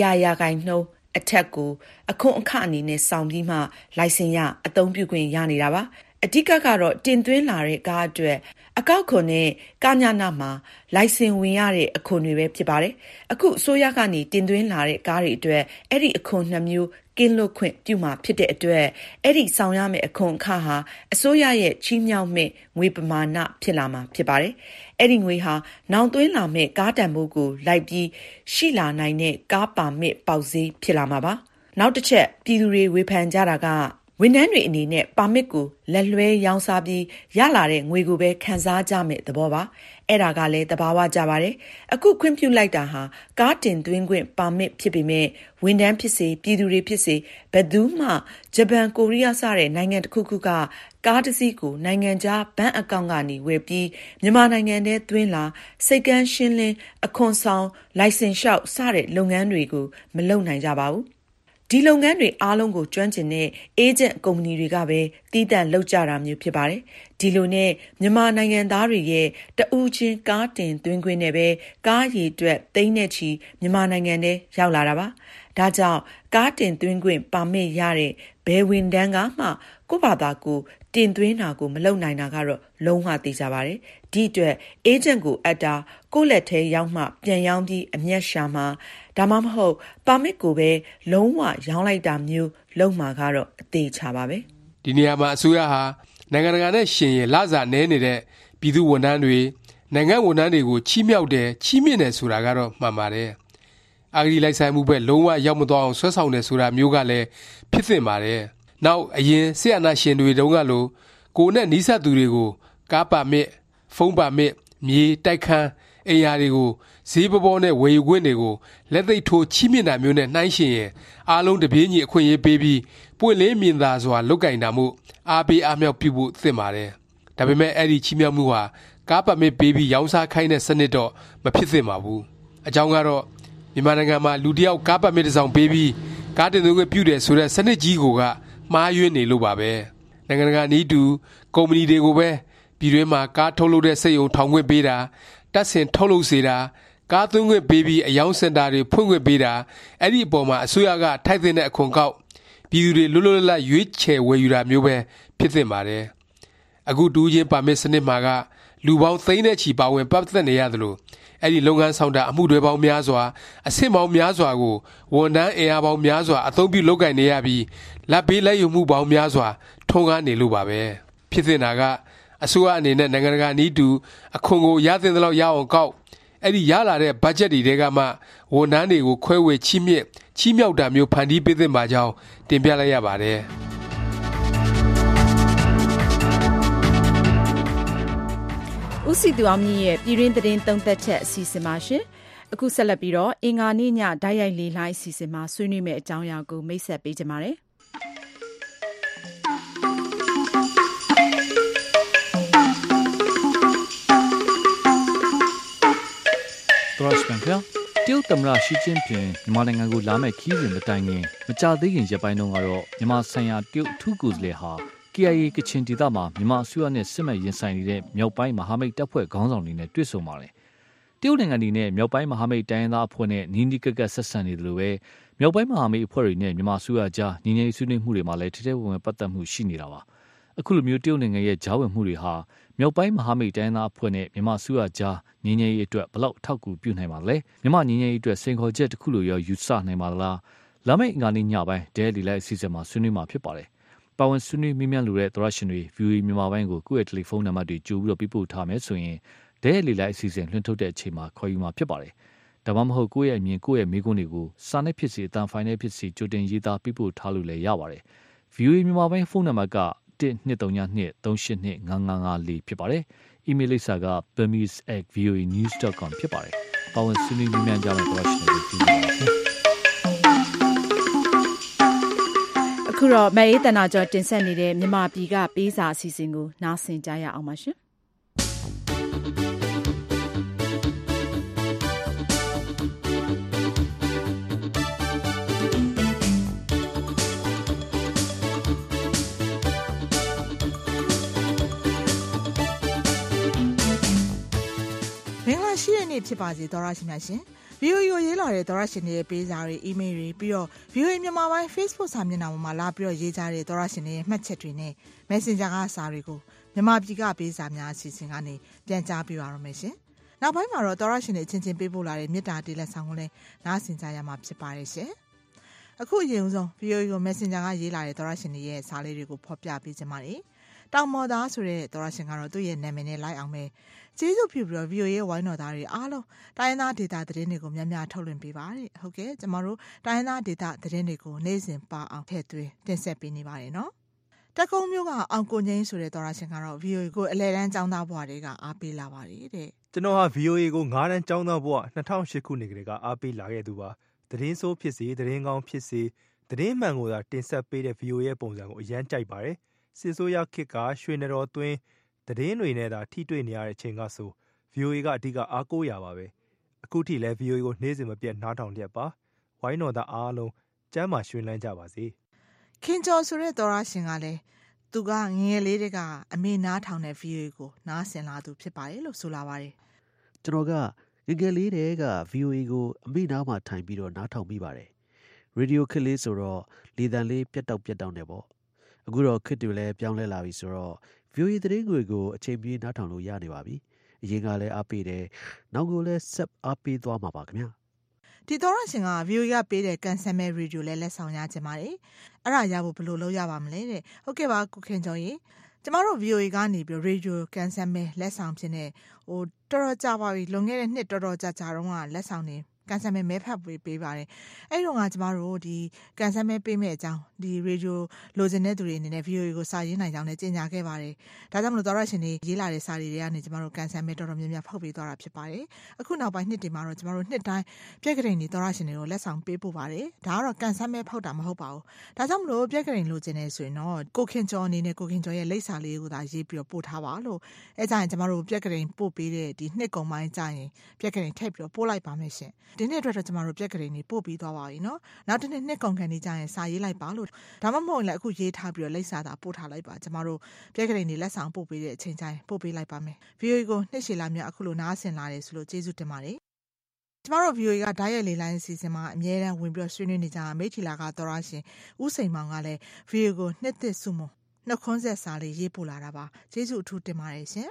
[SPEAKER 13] 100%အထက်ကိုအခွန်အခအနေနဲ့ဆောင်ပြီးမှလိုင်စင်ရအသုံးပြုခွင့်ရနေတာပါအဓိကကတော့တင်သွင်းလာတဲ့ကားအတွက်အကောက်ခွန်နဲ့ကညနာမှာလိုင်စင်ဝင်ရတဲ့အခွန်တွေပဲဖြစ်ပါတယ်အခုအစိုးရကနေတင်သွင်းလာတဲ့ကားတွေအတွက်အဲ့ဒီအခွန်2မျိုးကင်းလွတ်ခွင့်ပြုမှာဖြစ်တဲ့အတွက်အဲ့ဒီဆောင်ရမယ့်အခွန်အခဟာအစိုးရရဲ့ချီးမြှောက်မဲ့ငွေပမာဏဖြစ်လာမှာဖြစ်ပါတယ်အဲ့ဒီငွေဟာနောင်သွင်းလာမဲ့ကားတန်ဖိုးကိုလိုက်ပြီးရှိလာနိုင်တဲ့ကားပါမစ်ပေါက်ဈေးဖြစ်လာမှာပါနောက်တစ်ချက်ပြည်သူတွေဝေဖန်ကြတာကဝန်ထမ်းတွေအနေနဲ့ပါမစ်ကိုလက်လွဲရောင်းစားပြီးရလာတဲ့ငွေကိုပဲခံစားကြမဲ့သဘောပါအဲ့ဒါကလည်းသဘာဝကြပါတယ်အခုခွင့်ပြုလိုက်တာဟာကားတင်သွင်းခွင့်ပါမစ်ဖြစ်ပေမဲ့ဝန်ထမ်းဖြစ်စေပြည်သူတွေဖြစ်စေဘယ်သူမှဂျပန်ကိုရီးယားစတဲ့နိုင်ငံတစ်ခုခုကကားတစ်စီးကိုနိုင်ငံခြားဘဏ်အကောင့်ကနေဝယ်ပြီးမြန်မာနိုင်ငံထဲသွင်းလာစိတ်ကန်းရှင်းလင်းအခွန်ဆောင်လိုင်စင်လျှောက်စတဲ့လုပ်ငန်းတွေကိုမလုပ်နိုင်ကြပါဘူးဒီလုပ်ငန်းတွေအားလုံးကိုကျွမ်းကျင်တဲ့အေဂျင့်ကုမ္ပဏီတွေကပဲတည်တံ့လုပ်ကြတာမျိုးဖြစ်ပါတယ်ဒီလိုနဲ့မြန်မာနိုင်ငံသားတွေရဲ့တဦးချင်းကားတင်သွင်းခွင့်နဲ့ပဲကားရည်အတွက်သိန်းနဲ့ချီမြန်မာနိုင်ငံထဲရောက်လာတာပါဒါကြောင့်ကားတင်သွင်းခွင့်ပါမစ်ရတဲ့ဘယ်ဝန်တန်းကမှကိုယ့်ဘာသာကိုတင်သွင်းတာကိုမလုပ်နိုင်တာကတော့လုံးဝသိကြပါတယ်ဒီအတွက်အေဂျင့်ကိုအပ်တာကိုယ့်လက်ထဲရောက်မှပြန်ရောင်းပြီးအမျက်ရှာမှာဒါမှမဟုတ်ပါမစ်ကိုပဲလုံးဝရောင်းလိုက်တာမျိုးလုံးမှာကတော့အသေးချပါပဲ
[SPEAKER 12] ဒီနေရာမှာအစိုးရဟာနိုင်ငံတကာနဲ့ရှင်ရင်လစာနည်းနေတဲ့ပြည်သူဝန်ထမ်းတွေနိုင်ငံဝန်ထမ်းတွေကိုချီးမြှောက်တယ်ချီးမြှင့်တယ်ဆိုတာကတော့မှန်ပါတယ်အာဂရီလိုက်ဆိုင်မှုပဲလုံးဝရောက်မသွားအောင်ဆွဲဆောင်တယ်ဆိုတာမျိုးကလည်းဖြစ်သင့်ပါတယ်နောက်အရင်ဆရာနာရှင်တွေတုန်းကလိုကိုယ်နဲ့နီးစပ်သူတွေကိုကားပါမစ်ဖုန်းပါမစ်မြေတိုက်ခန်းအိမ်ယာတွေကိုဈေးပပေါ်နဲ့ဝယ်ယူခွင့်တွေကိုလက်သိပ်ထိုးချီးမြှင့်တာမျိုးနဲ့နှိုင်းယှဉ်ရင်အားလုံးတပြေးညီအခွင့်အရေးပေးပြီးပွင့်လင်းမြင်သာစွာလုပ်ကင်တာမှုအားပေးအားမြောက်ပြုဖို့သင့်ပါတယ်ဒါပေမဲ့အဲ့ဒီချီးမြှောက်မှုဟာကားပါမစ်ပေးပြီးရောင်းစားခိုင်းတဲ့စနစ်တော့မဖြစ်သင့်ပါဘူးအကြောင်းကတော့မြန်မာနိုင်ငံမှာလူတစ်ယောက်ကားပါမစ်တစ်စောင်ပေးပြီးကားတင်သွင်းခွင့်ပြုတယ်ဆိုတဲ့စနစ်ကြီးကမှားယွင်းနေလို့ပါပဲနိုင်ငံတကာနည်းတူကုမ္ပဏီတွေကိုပဲပြည်တွင်းမှာကားထုတ်လုပ်တဲ့စက်ရုံထောင်ခွင့်ပေးတာတပ်ဆင်ထုတ်လုပ်စေတာကားသွင်းခွင့်ပေးပြီးအယောင်စင်တာတွေဖွင့်ခွင့်ပေးတာအဲ့ဒီအပေါ်မှာအစိုးရကထိုက်တဲ့အခွန်ကောက်ပြည်သူတွေလွတ်လွတ်လပ်လပ်ရွေးချယ်ဝယ်ယူတာမျိုးပဲဖြစ်သင့်ပါတယ်အခုတူးချင်းပါမစ်စနစ်မှာကလူပေါင်းသိန်းနဲ့ချီပါဝင်ပတ်သက်နေရတယ်လို့အဲ့ဒီလုပ်ငန်းဆောင်တာအမှုတွေပေါင်းများစွာအဆင့်ပေါင်းများစွာကိုဝန်ထမ်းအင်အားပေါင်းများစွာအသုံးပြုလုပ်ကိုင်နေရပြီးလက်ပေးလက်ယူမှုပေါင်းများစွာထုံးကားနေလို့ပါပဲဖြစ်နေတာကအစိုးရအနေနဲ့နိုင်ငံတကာနည်းတူအခွန်ကိုရသင့်သလောက်ရအောင်ကောက်အဲ့ဒီရလာတဲ့ဘတ်ဂျက်တွေကမှဝန်ထမ်းတွေကိုခွဲဝေချီးမြှောက်တာမျိုးဖန်တီးပေးသင့်ပါကြောင်းတင်ပြလိုက်ရပါတယ်
[SPEAKER 2] ဦးစီသူအောင်မြင့်ရဲ့ပြည်တွင်းသတင်းသုံးသပ်ချက်အစီအစဉ်ပါရှင်အခုဆက်လက်ပြီးတော့အင်္ဂါနေ့ညဓာတ်ရိုက်လေလိုင်းအစီအစဉ်မှာဆွေးနွေးမယ့်အကြောင်းအရာကိုမိတ်ဆက်ပေးကြပါမယ်
[SPEAKER 14] သရစပန်ကတရုတ်သမ္မတရှီကျင်းပင်မြန်မာနိုင်ငံကိုလာမယ့်ခီးစဉ်မတိုင်ခင်မကြာသေးခင်ရက်ပိုင်းတုန်းကတော့မြန်မာဆိုင်ရာတရုတ်ထူးကိုယ်စားလှယ်ဟာ KIA ကချင်ဒေသမှာမြန်မာအစိုးရနဲ့စစ်မှန်ရင်ဆိုင်နေတဲ့မြောက်ပိုင်းမဟာမိတ်တပ်ဖွဲ့ခေါင်းဆောင်တွေနဲ့တွေ့ဆုံပါတယ်။တရုတ်နိုင်ငံအနေနဲ့မြောက်ပိုင်းမဟာမိတ်တိုင်းရင်းသားအဖွဲ့နဲ့နီးနီးကပ်ကပ်ဆက်ဆံနေတယ်လို့ပဲမြောက်ပိုင်းမဟာမိတ်အဖွဲ့တွေနဲ့မြန်မာအစိုးရကြားညီညွတ်ရေးဆွေးနွေးမှုတွေမှာလည်းထဲထဲဝင်ဝင်ပတ်သက်မှုရှိနေတာပါ။အခုလိုမျိုးတရုတ်နိုင်ငံရဲ့ကြားဝင်မှုတွေဟာမြောက်ပိုင်းမဟာမိတ်တိုင်းရင်းသားအဖွဲ့နဲ့မြန်မာအစိုးရကြားညီညွတ်ရေးအတွက်ဘလောက်အထောက်အကူပြုနိုင်ပါလဲ။မြန်မာညီညွတ်ရေးအတွက်စိန်ခေါ်ချက်တစ်ခုလိုရောယူဆနိုင်ပါလား။လာမယ့်အင်္ဂါနေ့ညပိုင်းဒဲလီလိုက်အစီအစဉ်မှာဆွေးနွေးမှာဖြစ်ပါတယ်။ပါဝင်ဆွေးနွေးမိမြန်လိုတဲ့သရရှင်တွေ VOA မြန်မာပိုင်းကိုကိုယ့်ရဲ့တယ်လီဖုန်းနံပါတ်တွေကြိုပြီးတော့ပြပို့ထားမယ်ဆိုရင်ဒဲလီလိုက်အစီအစဉ်လွှင့်ထုတ်တဲ့အချိန်မှာခေါ်ယူမှာဖြစ်ပါတယ်။ဒါမှမဟုတ်ကိုယ့်ရဲ့အမြင်ကိုယ့်ရဲ့မိကွန်းတွေကိုစာနဲ့ဖြစ်စီအတန်ဖိုင်နဲ့ဖြစ်စီကြိုတင်ရေးသားပြပို့ထားလို့လည်းရပါတယ်။ VOA မြန်မာပိုင်းဖုန်းနံပါတ်က12323885554ဖြစ်ပါတယ်။ email လိပ်စာက burmese@voanews.com ဖြစ်ပါတယ်။ပါဝင်ဆွေးနွေးမိမြန်ကြမယ့်သရရှင်တွေကြည့်ပါဦး။
[SPEAKER 2] အခုတော့မအေးတနာကျော်တင်ဆက်နေတဲ့မြန်မာပြည်ကပေးစာအစီအစဉ်ကိုနားဆင်ကြရအောင်ပါရှင်
[SPEAKER 6] မင်္ဂလာရှိတဲ့နေ့ဖြစ်ပါစေသောရရှိများရှင် VOA ကိုရေးလာတဲ့သောရရှင်တွေရဲ့ပေးစာတွေ email တွေပြီးတော့ VOA မြန်မာပိုင်း Facebook စာမျက်နှာပေါ်မှာလာပြီးတော့ရေးကြတဲ့သောရရှင်တွေရဲ့မှတ်ချက်တွေနဲ့ Messenger ကစာတွေကိုမြန်မာပြည်ကပေးစာများအစီအစဉ်ကနေပြန်ကြားပေးပါရမယ်ရှင်နောက်ပိုင်းမှာတော့သောရရှင်တွေအချင်းချင်းပေးပို့လာတဲ့မေတ္တာတေးလက်ဆောင်ကိုလည်းနားဆင်ကြရမှာဖြစ်ပါတယ်ရှင်အခုအရင်ဆုံး VOA ကို Messenger ကရေးလာတဲ့သောရရှင်တွေရဲ့စာလေးတွေကိုဖော်ပြပေးကြပါမယ်တောင်မော်သားဆိုတဲ့သောရရှင်ကတော့သူ့ရဲ့နာမည်နဲ့လိုက်အောင်ပဲကျေးဇူးပြုပြီးတော့ VOA ရဲ့ဝိုင်းတော်သားတွေအားလုံးတိုင်းသားဒေတာသတင်းတွေကိုများများထုတ်လွှင့်ပေးပါတဲ့ဟုတ်ကဲ့ကျမတို့တိုင်းသားဒေတာသတင်းတွေကိုနေ့စဉ်ပါအောင်ထည့်သွင်းတင်ဆက်ပေးနေပါတယ်နော်တက်ကုန်းမျိုးကအောင်ကိုငိမ့်ဆိုတဲ့သောရရှင်ကတော့ VOA ကိုအလဲတန်းចောင်းသားဘွားတွေကအားပေးလာပါတယ်တဲ့
[SPEAKER 15] ကျွန်တော်ဟာ VOA ကို9တန်းចောင်းသားဘွား2008ခုနှစ်ကတည်းကအားပေးလာခဲ့သူပါသတင်းဆိုးဖြစ်စေသတင်းကောင်းဖြစ်စေသတင်းမှန်ကိုသာတင်ဆက်ပေးတဲ့ VOA ရဲ့ပုံစံကိုအရန်ကြိုက်ပါတယ်စစ်ဆိုးရခစ်ကရွှေနတော်သွင်းသတင်းတွေနဲ့သာထိတွေ့နေရတဲ့အချိန်ကဆို VOA ကအဓိကအားကိုးရပါပဲအခုထိလည်း VOA ကိုနေ့စဉ်မပြတ်နားထောင်လျက်ပါဝိုင်းတော်သားအားလုံးကျမ်းမာရွှင်လန်းကြပါစေ
[SPEAKER 6] ခင်ကျော်ဆိုတဲ့သောရရှင်ကလည်းသူကငငယ်လေးတည်းကအမေနားထောင်တဲ့ VOA ကိုနားဆင်လာသူဖြစ်ပါတယ်လို့ဆိုလာပါတယ်
[SPEAKER 16] ကျွန်တော်ကငငယ်လေးတည်းက VOA ကိုအမေနားမှာထိုင်ပြီးတော့နားထောင်မိပါတယ်ရေဒီယိုခစ်လေးဆိုတော့လေသံလေးပြတ်တောက်နေပေါ့အခုတော့ခစ်တွေလည်းပြောင်းလဲလာပြီဆိုတော့ VOA သတင်းတွေကိုအချိန်ပြည့်နားထောင်လို့ရနေပါပြီအရင်ကလည်းအားပေးတယ်နောက်ကိုလည်းဆက်အားပေးသွားမှာပါခင်ဗျာ
[SPEAKER 6] ဒီသောရရှင်က VOA ကပေးတဲ့ကန်ဆယ်မဲရေဒီယိုလည်းလက်ဆောင်ရခြင်းပါတယ်အဲ့ဒါရဖို့ဘယ်လိုလုပ်ရပါမလဲတဲ့ဟုတ်ကဲ့ပါကိုခင်ကျော်ရေကျမတို့ VOA ကနေပြီးရေဒီယိုကန်ဆယ်မဲလက်ဆောင်ဖြစ်နေတော်တော်ကြာပါပြီလွန်ခဲ့တဲ့နှစ်တော်တော်ကြာတော့ကလက်ဆောင်နေကန်ဆယ်မဲဖတ်ပေးပါတယ်အဲ့တော့ကကျမတို့ဒီကန်ဆယ်မဲပေးမဲ့အကြောင်းဒီရေဒီယိုလိုချင်တဲ့သူတွေအနေနဲ့ VOA ကိုစာရေးနိုင်ကြောင်းလည်းကြေညာခဲ့ပါတယ်ဒါကြောင့်မလို့သောရရှင်တွေရေးလာတဲ့စာတွေကနေကျမတို့ကန်ဆယ်မဲတော်တော်များများဖောက်ပေးသွားတာဖြစ်ပါတယ်အခုနောက်ပိုင်းနှစ်တွေမှာတော့ကျမတို့နှစ်တိုင်းပြက်ကလေးတွေသောရရှင်တွေကိုလက်ဆောင်ပေးပို့ပါတယ်ဒါကတော့ကန်ဆယ်မဲဖောက်တာမဟုတ်ပါဘူးဒါကြောင့်မလို့ပြက်ကလေးလိုချင်နေဆိုရင်တော့ကိုခင်ကျော်အနေနဲ့ကိုခင်ကျော်ရဲ့လိပ်စာလေးကိုသာရေးပြီးတော့ပို့ထားပါလို့အဲကြရင်ကျမတို့ပြက်ကလေးပို့ပေးတဲ့ဒီနှစ်ကုန်ပိုင်းကြရင်ပြက်ကလေးထည့်ပြီးတော့ပို့လိုက်ပါမယ်ရှင်ဒီနေ့အတွက်တော့ကျမတို့ပြက်ကလေးနေပို့ပြီးသွားပါပြီနော်နောက်တစ်နှစ်ကုန်ခံနေကြရင်စာရေးလိုက်ပါလို့ဒါမှမဟုတ်လည်းအခုရေးထားပြီးတော့လိပ်စာသာပို့ထားလိုက်ပါကျမတို့ပြက်ကလေးနေလက်ဆောင်ပို့ပေးတဲ့အချိန်ကျရင်ပို့ပေးလိုက်ပါမယ် VOA ကိုနှစ်ရှည်လာမြအခုလိုနားဆင်လာတယ်ဆိုလို့ကျေးဇူးတင်ပါတယ်ကျမတို့ VOA ကဓာတ်ရိုက်လေလိုင်းအစီအစဉ်မှာအမြဲတမ်းဝင်ပြီးတော့ဆွေးနွေးနေကြမိထီလာကသောရရှင်ဦးစိန်မောင်ကလည်း VOA ကိုနှစ်သစ်ဆုမွန်နှုတ်ခွန်းဆက်စာလေးရေးပို့လာတာပါကျေးဇူးအထူးတင်ပါတယ်ရှင်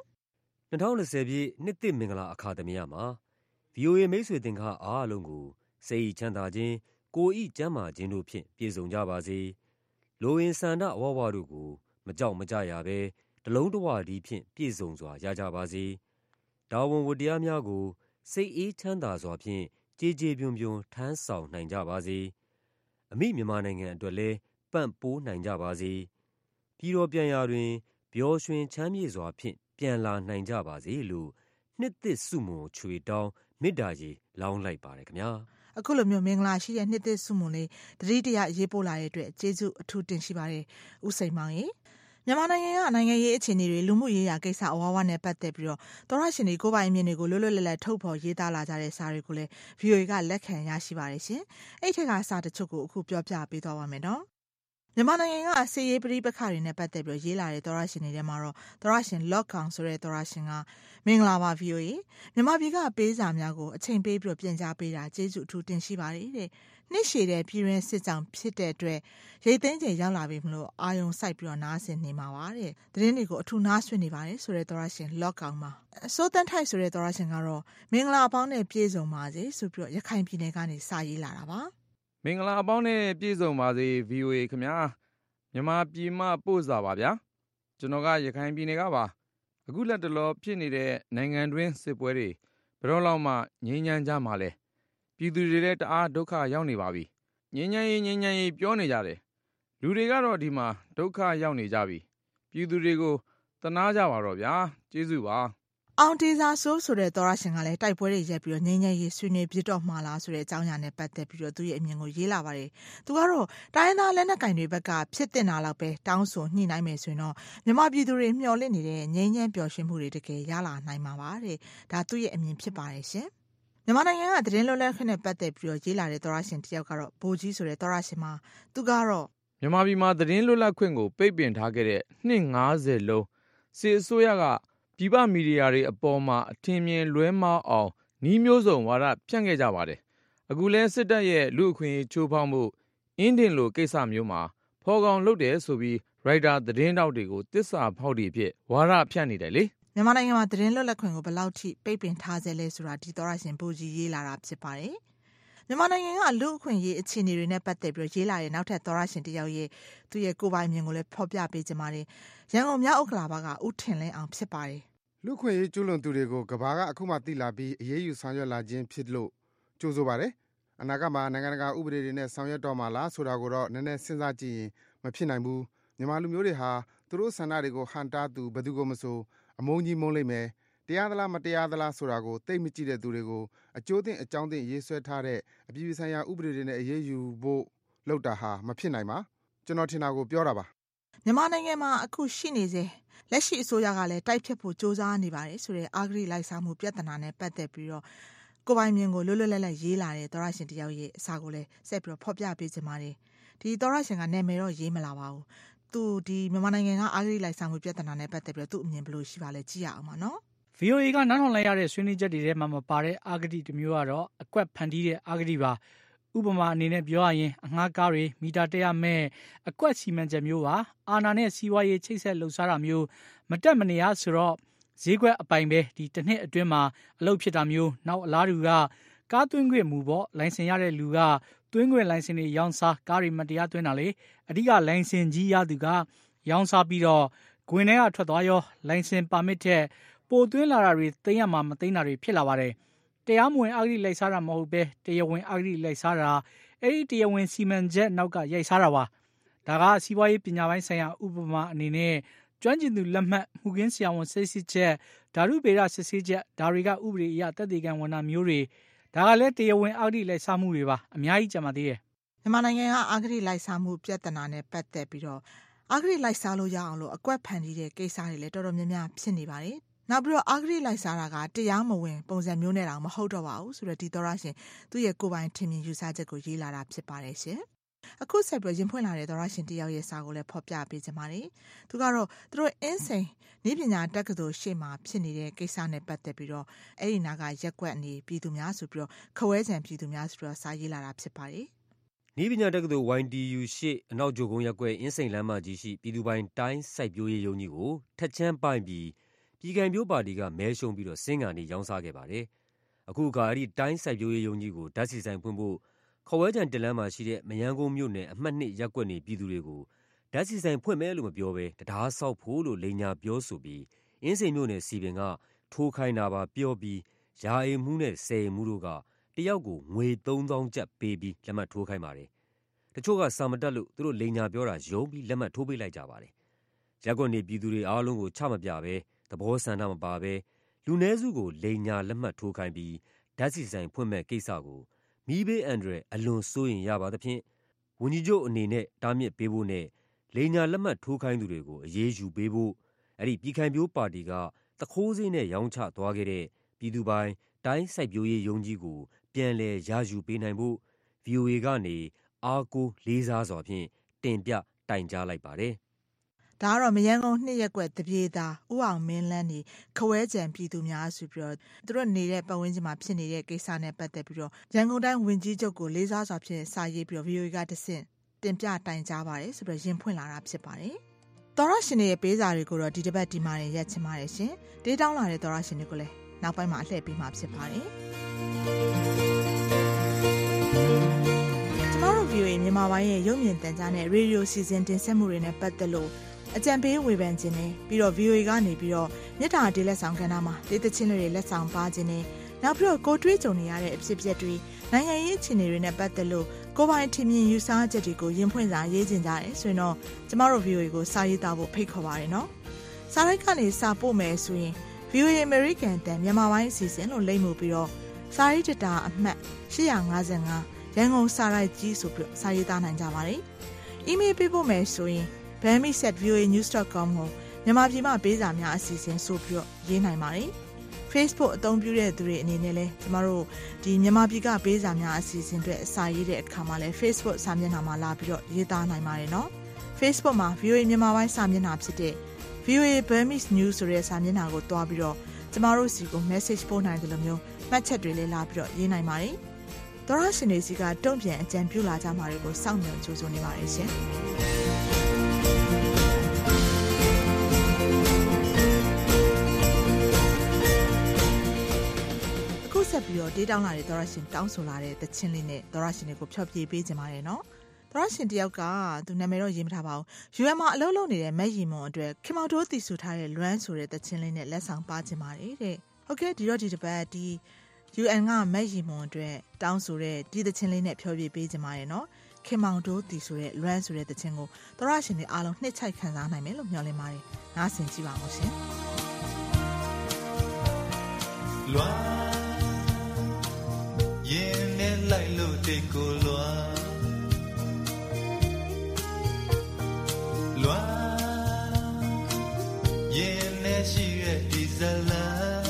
[SPEAKER 17] 2020ပြည့်နှစ်သစ်မင်္ဂလာအခါသမယမှာ VOA မိတ်ဆွေသင်္ကားအားလုံးကိုစိတ်ချမ်းသာခြင်းကိုယ်ဤကျမ်းမာခြင်းတို့ဖြင့်ပြည့်စုံကြပါစေလိုရင်ဆန္ဒအဝဝတို့ကိုမကြောက်မကြရဘဲတလုံးတဝဒီဖြင့်ပြည့်စုံစွာရကြပါစေဒါဝန်ဝတ္တရားများကိုစိတ်အေးချမ်းသာစွာဖြင့်ကြည်ကြည်ပြွန်ပြွန်ထမ်းဆောင်နိုင်ကြပါစေအမိမြန်မာနိုင်ငံအတွက်လည်းပံ့ပိုးနိုင်ကြပါစေပြည်တော်ပြန်ရာတွင်ပျော်ရွှင်ချမ်းမြေ့စွာဖြင့်ပြန်လာနိုင်ကြပါစေလို့နှစ်သစ်ဆုမွန်ချွေတောင်းမေတ္တာကြီးလောင်းလိုက်ပါတယ်ခင်ဗျာ
[SPEAKER 6] အခုလိုမျိုးမင်္ဂလာရှိတဲ့နှစ်သစ်ဆုမွန်လေးတတိတရရေးပို့လာတဲ့အတွက်ကျေးဇူးအထူးတင်ရှိပါတယ်ဦးစိန်မောင်ရေမြန်မာနိုင်ငံကနိုင်ငံရေးအခြေအနေတွေလူမှုရေးရာကိစ္စအဝါဝနဲ့ပတ်သက်ပြီးတော့သောရရှင်တွေကိုယ်ပိုင်အမြင်တွေကိုလွတ်လွတ်လပ်လပ်ထုတ်ဖော်ရေးသားလာကြတဲ့စာတွေကိုလည်း VOA ကလက်ခံရရှိပါတယ်ရှင်အဲ့ထက်ကစာတချို့ကိုအခုပြောပြပေးသွားပါမယ်နော်မြန်မာနိုင်ငံကစစ်ရေးပဋိပက္ခတွေနဲ့ပတ်သက်ပြီးရေးလာတဲ့သောရရှင်တွေထဲမှာတော့သောရရှင် Lockdown ဆိုတဲ့သောရရှင်ကမင်္ဂလာပါ VOA မြန်မာပြည်ကပေးစာများကိုအချိန်ပေးပြီးပြန်ကြားပေးတာကျေးဇူးအထူးတင်ရှိပါတယ်တဲ့နှစ်ရှည်တဲ့ပြည်တွင်းစစ်ကြောင့်ဖြစ်တဲ့အတွက်ရိတ်သိမ်းချိန်ရောက်လာပြီမလို့အာယုံစိုက်ပြီးတော့နားဆင်နေမှာပါတဲ့သတင်းတွေကိုအထူးနားဆွနေပါတယ်ဆိုတဲ့သောရရှင် Lockdown မှာစိုးတန်းထိုက်ဆိုတဲ့သောရရှင်ကတော့မင်္ဂလာအပေါင်းနဲ့ပြည့်စုံပါစေဆိုပြီးတော့ရခိုင်ပြည်နယ်ကနေစာရေးလာတာပါ
[SPEAKER 5] မင်္ဂလာအပေါင်းနဲ့ပြည့်စုံပါစေ VOA ခင်ဗျာမြန်မာပြည်မှပို့စာပါဗျာကျွန်တော်ကရခိုင်ပြည်နယ်ကပါအခုလက်တလောဖြစ်နေတဲ့နိုင်ငံတွင်းစစ်ပွဲတွေဘယ်တော့မှငြိမ်းချမ်းကြမှာလဲပြည်သူတွေလည်းတအားဒုက္ခရောက်နေပါပြီငြိမ်းချမ်းရေးပြောနေကြတယ်လူတွေကတော့ဒီမှာဒုက္ခရောက်နေကြပြီပြည်သူတွေကိုသနာကြပါတော့ဗျာကျေးဇူးပါ
[SPEAKER 6] အောင်တေစာဆိုတဲ့သောရရှင်ကလည်းတိုက်ပွဲတွေရက်ပြီးတော့ငြိမ်းချမ်းရေးဆွေးနွေးပြတော့မှာလားဆိုတဲ့အကြောင်းအရာနဲ့ပတ်သက်ပြီးတော့သူရဲ့အမြင်ကိုရေးလာပါတယ်။သူကတော့တိုင်းသားလက်နက်ကင်တွေဘက်ကဖြစ်တင်တာလောက်ပဲတောင်းဆိုညှိနှိုင်းမယ်ဆိုရင်တော့မြန်မာပြည်သူတွေမျှော်လင့်နေတဲ့ငြိမ်းချမ်းပျော်ရွှင်မှုတွေတကယ်ရလာနိုင်မှာပါတဲ့။ဒါသူ့ရဲ့အမြင်ဖြစ်ပါတယ်ရှင်။မြန်မာနိုင်ငံကသတင်းလွတ်လပ်ခွင့်နဲ့ပတ်သက်ပြီးတော့ရေးလာတဲ့သောရရှင်တယောက်ကတော့ဘိုးကြီးဆိုတဲ့သောရရှင်မှာသူကတော့
[SPEAKER 18] မြန်မာပြည်မှာသတင်းလွတ်လပ်ခွင့်ကိုပိတ်ပင်ထားခဲ့တဲ့နှစ်90လုံးစစ်အစိုးရကပြည်ပမီဒီယာတွေအပေါ်မှာအထင်မြင်လွဲမှားအောင်နှီးမျိုးစုံဝါဒဖြန့်ခဲ့ကြပါတယ်။အခုလဲစစ်တပ်ရဲ့လူအခွင့်အရေးချိုးဖောက်မှုအင်းတင်လိုကိစ္စမျိုးမှာဖော်ကောင်လုပ်တယ်ဆိုပြီးရိုက်တာသတင်းတောက်တွေကိုတစ္ဆာဖောက်တွေဖြစ်ဝါဒဖြန့်နေတယ်လေ
[SPEAKER 6] ။မြန်မာနိုင်ငံမှာသတင်းလွတ်လပ်ခွင့်ကိုဘယ်လောက်ထိပိတ်ပင်ထားစေလဲဆိုတာဒီသောရရှင်ဘိုးကြီးရေးလာတာဖြစ်ပါတယ်။မြန်မာနိုင်ငံကလူအခွင့်အရေးအခြေအနေတွေနဲ့ပတ်သက်ပြီးရေးလာတဲ့နောက်ထပ်သောရရှင်တယောက်ရဲ့သူရဲ့ကိုယ်ပိုင်မြင်ကိုလည်းဖော်ပြပေးကြပါတယ်။ရန်ကုန်မြောက်ဥက္ကလာပကဦးထင်လင်းအောင်ဖြစ်ပါတယ်
[SPEAKER 19] ။လူခွင့်ရေးကျူးလွန်သူတွေကိုကဘာကအခုမှသိလာပြီးအရေးယူဆောင်ရွက်လာခြင်းဖြစ်လို့ကြိုးဆိုပါတယ်။အနာဂတ်မှာနိုင်ငံတကာဥပဒေတွေနဲ့ဆောင်ရွက်တော့မှာလားဆိုတာကိုတော့နည်းနည်းစဉ်းစားကြည့်ရင်မဖြစ်နိုင်ဘူး။မြန်မာလူမျိုးတွေဟာသူတို့ဆန္ဒတွေကိုဟန်တားသူဘယ်သူကိုမဆိုအမုန်းကြီးမုန်းလိမ့်မယ်။တရားသလားမတရားသလားဆိုတာကိုသိမကြည့်တဲ့သူတွေကိုအကျိုးသင့်အကြောင်းသင့်ရေးဆွဲထားတဲ့အပြည်ပြည်ဆိုင်ရာဥပဒေတွေနဲ့အရေးယူဖို့လုပ်တာဟာမဖြစ်နိုင်ပါ။ကျွန်တော်ထင်တာကိုပြောတာပါ
[SPEAKER 6] ။မြန်မာနိုင်ငံမှာအခုရှိနေစေလက်ရှိအစိုးရကလည်းတိုက်ဖြတ်ဖို့စ조사နေပါတယ်ဆိုတဲ့အာဂရိလိုက်စားမှုပြဿနာနဲ့ပတ်သက်ပြီးတော့ကိုပိုင်မြင်ကိုလွတ်လွတ်လပ်လပ်ရေးလာတဲ့သောရရှင်တယောက်ရဲ့အစာကိုလည်းဆက်ပြီးတော့ဖော်ပြပေးချင်ပါတယ်ဒီသောရရှင်ကနာမည်တော့ရေးမလာပါဘူးသူဒီမြန်မာနိုင်ငံကအာဂရိလိုက်စားမှုပြဿနာနဲ့ပတ်သက်ပြီးတော့သူ့အမြင်ဘယ်လိုရှိပါလဲကြည့်ရအောင်ပါနော်
[SPEAKER 20] VOA ကနားထောင်လိုက်ရတဲ့ဆွေးနွေးချက်တွေထဲမှာမပါတဲ့အာဂတိတစ်မျိုးကတော့အကွက်ဖန်တီးတဲ့အာဂတိပါဥပမာအနေနဲ့ပြောရရင်အငှားကားတွေမီတာ100မဲ့အကွက်စီမံချက်မျိုးပါအာဏာနဲ့စီးပွားရေးချိတ်ဆက်လှုပ်ရှားတာမျိုးမတက်မနေရဆိုတော့ဈေးကွက်အပိုင်ပဲဒီတစ်နှစ်အတွင်းမှာအလုပ်ဖြစ်တာမျိုးနောက်အလားတူကကားသွင်းခွင့်မူပေါ့လိုင်စင်ရတဲ့လူကသွင်းခွင့်လိုင်စင်တွေရောင်းစားကားတွေမတရားသွင်းတာလေအဓိကလိုင်စင်ကြီးရသူကရောင်းစားပြီးတော့ဂွင်ထဲကထွက်သွားရောလိုင်စင်ပါမစ်ထက်ပိုသွင်းလာတာတွေသိမ်းရမှာမသိမ်းတာတွေဖြစ်လာပါတယ်တရားမဝင်အာဂတိလိုက်စားတာမဟုတ်ပဲတရားဝင်အာဂတိလိုက်စားတာအဲ့ဒီတရားဝင်စီမံချက်နောက်ကရိုက်စားတာပါဒါကစီးပွားရေးပညာပိုင်းဆိုင်ရာဥပမာအနေနဲ့ကျွမ်းကျင်သူလက်မှတ်မှုခင်းဆရာဝန်စစ်စစ်ချက်ဓာတုဗေဒစစ်ဆေးချက်ဒါတွေကဥပဒေအရသက်သေခံဝန်ထမ်းမျိုးတွေဒါကလည်းတရားဝင်အာဂတိလိုက်စားမှုတွေပါအများကြီးကြံပါသေးတယ်
[SPEAKER 6] မြန်မာနိုင်ငံကအာဂတိလိုက်စားမှုပြဿနာနဲ့ပတ်သက်ပြီးတော့အာဂတိလိုက်စားလို့ရအောင်လို့အကွက်ဖန်တီးတဲ့ကိစ္စတွေလည်းတော်တော်များများဖြစ်နေပါတယ်နောက်ပြီးတော့အာဂတိလိုက်စားတာကတရားမဝင်ပုံစံမျိုးနဲ့တောင်မဟုတ်တော့ပါဘူးဆိုတော့ဒီသောရရှင်သူ့ရဲ့ကိုယ်ပိုင်ထင်မြင်ယူဆချက်ကိုရေးလာတာဖြစ်ပါတယ်ရှင်အခုဆက်ပြီးရင်ဖွင့်လာတဲ့သောရရှင်တယောက်ရဲ့စာကိုလည်းဖော်ပြပေးကြပါမယ်သူကတော့သူတို့အင်းစိန်နည်းပညာတက္ကသိုလ်ရှေ့မှာဖြစ်နေတဲ့ကိစ္စနဲ့ပတ်သက်ပြီးတော့အဲ့ဒီနာကရက်ကွက်အနေပြည်သူများဆိုပြီးတော့ခဝဲကြံပြည်သူများဆိုပြီးတော့စာရေးလာတာဖြစ်ပါတယ်
[SPEAKER 17] နည်းပညာတက္ကသိုလ် YTU ရှေ့အနောက်ဂျိုကုန်းရက်ကွက်အင်းစိန်လမ်းမကြီးရှိပြည်သူပိုင်တိုင်းစိုက်ပျိုးရေးရုံးကြီးကိုထက်ချမ်းပိုင်ပြီးပြည်ခိုင်ပြိုးပါတီကမဲရှုံးပြီးတော့စင်ကနေရောင်းစားခဲ့ပါတယ်။အခုအခါအဲ့ဒီတိုင်းစိုက်ပျိုးရေးရုံးကြီးကိုဓာတ်ဆီဆိုင်ဖွင့်ဖို့ခဝဲကြံတလန်းမှာရှိတဲ့မယန်းကုန်းမြို့နယ်အမှတ်2ရပ်ကွက်နေပြည်သူတွေကိုဓာတ်ဆီဆိုင်ဖွင့်မယ်လို့မပြောဘဲတရားဆောက်ဖို့လို့လိန်ညာပြောဆိုပြီးအင်းစိန်မြို့နယ်စီပင်ကထိုးခိုင်းတာပါပြောပြီးယာအိမ်မှုနဲ့ဆယ်အိမ်မှုတို့ကတယောက်ကိုငွေ3000ကျပ်ပေးပြီးလက်မှတ်ထိုးခိုင်းပါတယ်။တချို့ကစာမတက်လို့သူတို့လိန်ညာပြောတာယုံပြီးလက်မှတ်ထိုးပေးလိုက်ကြပါတယ်။ရပ်ကွက်နေပြည်သူတွေအားလုံးကိုချမပြပဲသဘောဆန္ဒမပါပဲလူနည်းစုကိုလိန်ညာလက်မှတ်ထိုးခိုင်းပြီးဓာတ်ဆီဆိုင်ဖွင့်မဲ့ကိစ္စကိုမီးဘေးအန္တရာယ်အလွန်စိုးရင်ရပါသဖြင့်ဝန်ကြီးချုပ်အနေနဲ့တားမြစ်ပေးဖို့နဲ့လိန်ညာလက်မှတ်ထိုးခိုင်းသူတွေကိုအရေးယူပေးဖို့အဲ့ဒီပြည်ခိုင်ပြိုးပါတီကတခိုးစင်းနဲ့ရောင်းချသွားခဲ့တဲ့ပြည်သူပိုင်တိုင်းစိုက်ပျိုးရေးရုံးကြီးကိုပြန်လည်ရယူပေးနိုင်ဖို့ VOA ကနေအားကိုးလေးစားစွာဖြင့်တင်ပြတိုင်ကြားလိုက်ပါတယ်
[SPEAKER 6] ဒါကတော့မယန်းကုန်း2ရက်ကွက်တပြေသားဥအောင်မင်းလန်းနေခဝဲကြံပြည်သူများဆိုပြီးတော့သူတို့နေတဲ့ပတ်ဝန်းကျင်မှာဖြစ်နေတဲ့ကိစ္စနဲ့ပတ်သက်ပြီးတော့ရန်ကုန်တိုင်းဝန်ကြီးချုပ်ကိုလေးစားစွာဖြင့်စာရေးပြီးတော့ VOA ကတဆင့်တင်ပြတိုင်ကြားပါတယ်ဆိုပြီးတော့ရင်ဖွင့်လာတာဖြစ်ပါတယ်။သောရရှင်ရဲ့ပေးစာတွေကိုတော့ဒီတစ်ပတ်ဒီမှာရက်ချင်ပါတယ်ရှင်။ဒေးတောင်းလာတဲ့သောရရှင်တွေကိုလည်းနောက်ပိုင်းမှာအလှည့်ပေးမှာဖြစ်ပါတယ်။ကျမတို့ VOA မြန်မာပိုင်းရဲ့ရုပ်မြင်သံကြားနဲ့ရေဒီယိုစီစဉ်တင်ဆက်မှုတွေနဲ့ပတ်သက်လို့အကြံပေးဝေဖန်ခြင်းနဲ့ပြီးတော့ VOA ကနေပြီးတော့မြစ်တာဒေးလက်ဆောင်ကဏ္ဍမှာဒေသချင်းတွေလက်ဆောင်ပါခြင်းနဲ့နောက်ပြီးတော့ကိုတွေးကြုံနေရတဲ့အဖြစ်အပျက်တွေနိုင်ငံရေးအခြေအနေတွေနဲ့ပတ်သက်လို့ကိုပိုင်ထင်မြင်ယူဆချက်တွေကိုရင်ဖွင့်စာရေးခြင်းကြတယ်ဆိုရင်တော့ကျမတို့ VOA ကိုစာရေးသားဖို့ဖိတ်ခေါ်ပါရနော်စာရိုက်ကနေစာပို့မယ်ဆိုရင် VOA American တန်မြန်မာပိုင်းအစီအစဉ်လို့လိမ့်မှုပြီးတော့စာရေးတတာအမှတ်855ရန်ကုန်စာရိုက်ကြီးဆိုပြီးစာရေးသားနိုင်ကြပါတယ်။ email ပေးဖို့မယ်ဆိုရင် bami@voanews.com ကိုမြန်မာပြည်မှာပေးစာများအစီအစဉ်ဆိုပြီးရေးနိုင်ပါတယ်။ Facebook အသုံးပြုတဲ့သူတွေအနေနဲ့လည်းကျမတို့ဒီမြန်မာပြည်ကပေးစာများအစီအစဉ်တွေအစာရေးတဲ့အခါမှာလည်း Facebook စာမျက်နှာမှာလာပြီးတော့ရေးသားနိုင်ပါတယ်နော်။ Facebook မှာ VOA မြန်မာပိုင်းစာမျက်နှာဖြစ်တဲ့ VOA Burmese News ဆိုတဲ့စာမျက်နှာကိုတွားပြီးတော့ကျမတို့စီကို message ပို့နိုင်တယ်လို့မျိုးမှတ်ချက်တွေလည်းလာပြီးတော့ရေးနိုင်ပါတယ်။သောရရှင်တွေစီကတုံ့ပြန်အကြံပြုလာကြမှာတွေကိုစောင့်မျှော်ကြိုးစားနေပါတယ်ရှင်။ဆက်ပြီးတော့ဒေးတောင်းလာတဲ့သောရရှင်တောင်းဆိုလာတဲ့သချင်းလေးနဲ့သောရရှင်တွေကိုဖျော်ဖြေပေးကြပါတယ်နော်။သောရရှင်တယောက်ကသူနာမည်တော့ရေးမထားပါဘူး။ UN မှာအလုပ်လုပ်နေတဲ့မက်ရီမွန်အတွက်ခင်မောင်တို့တည်ဆူထားတဲ့လွမ်းဆိုတဲ့သချင်းလေးနဲ့လက်ဆောင်ပါခြင်းပါတယ်တဲ့။ဟုတ်ကဲ့ဒီတော့ဒီတစ်ပတ်ဒီ UN ကမက်ရီမွန်အတွက်တောင်းဆိုတဲ့ဒီသချင်းလေးနဲ့ဖျော်ဖြေပေးခြင်းပါတယ်နော်။ခင်မောင်တို့တည်ဆူတဲ့လွမ်းဆိုတဲ့သချင်းကိုသောရရှင်တွေအားလုံးနှစ်ချိုက်ခံစားနိုင်မယ်လို့မျှော်လင့်ပါတယ်။နားဆင်ကြည့်ပါဦးရှင်။
[SPEAKER 7] လွမ်းရင်နဲ့လိုက်လို့တိတ်ကိုလွမ်းရင်နဲ့ရှိရဲ့ဒီဇလန်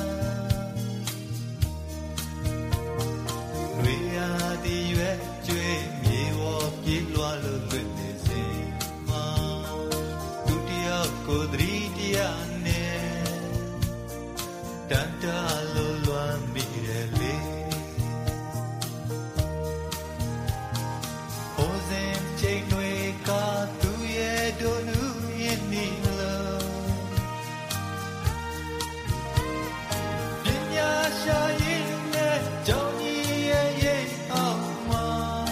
[SPEAKER 7] ရွေရာဒီရွယ်ကျွေးမြေဝပြေးလွှားလို့လွတ်နေစေမှာသူတယောက်ကိုသတိတရားနဲ့တန်တာလို့လွမ်းမိတယ်လေချိန်တွေကသူရဲ့ဒုနုရဲ့နေလို့ပညာရှာရင်နဲ့ကြောင့်ကြီးရဲ့အောင်မှာ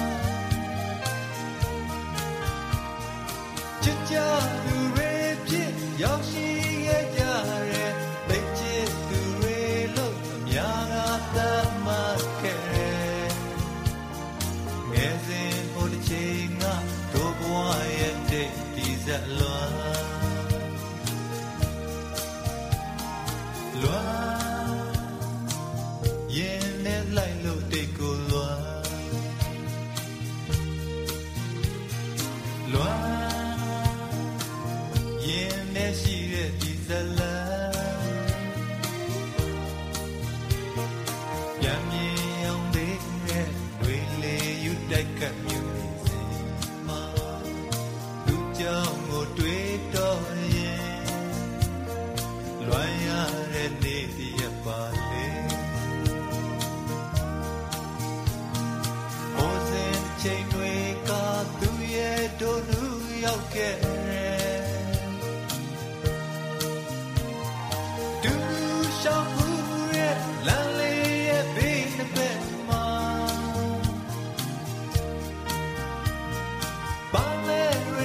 [SPEAKER 7] ချစ်ကြသူတွေဖြစ်ရောက်ရှိခဲ့ကြတဲ့သိချစ်သူတွေလို့အများကသတ်မှတ်ခဲ့ငယ်စဉ်ဟိုတစ်ချိန်ကတို့ဘဝရဲ့တိတ်ဒီဇက်လွမ်းရင်နဲ့လိုက်လို့တိတ်ကိုလွမ်းရင်နဲ့ရှိတဲ့ဒီဇက်လန်ပြန်မြင်အောင်လေးနဲ့တွေလေယူတိုက်ကပ်မြူကြောင့်ကိုတွေ့တော့ရင်လွမ်းရတဲ့နေ့တည်းရပါလေဟိုစဉ်ချိန်တွေကသူရဲ့ဒုနုရောက်ခဲ့တူရှောက်ဘူးရဲ့လမ်းလေးရဲ့ဘေးတစ်ဖက်မှာပါလေ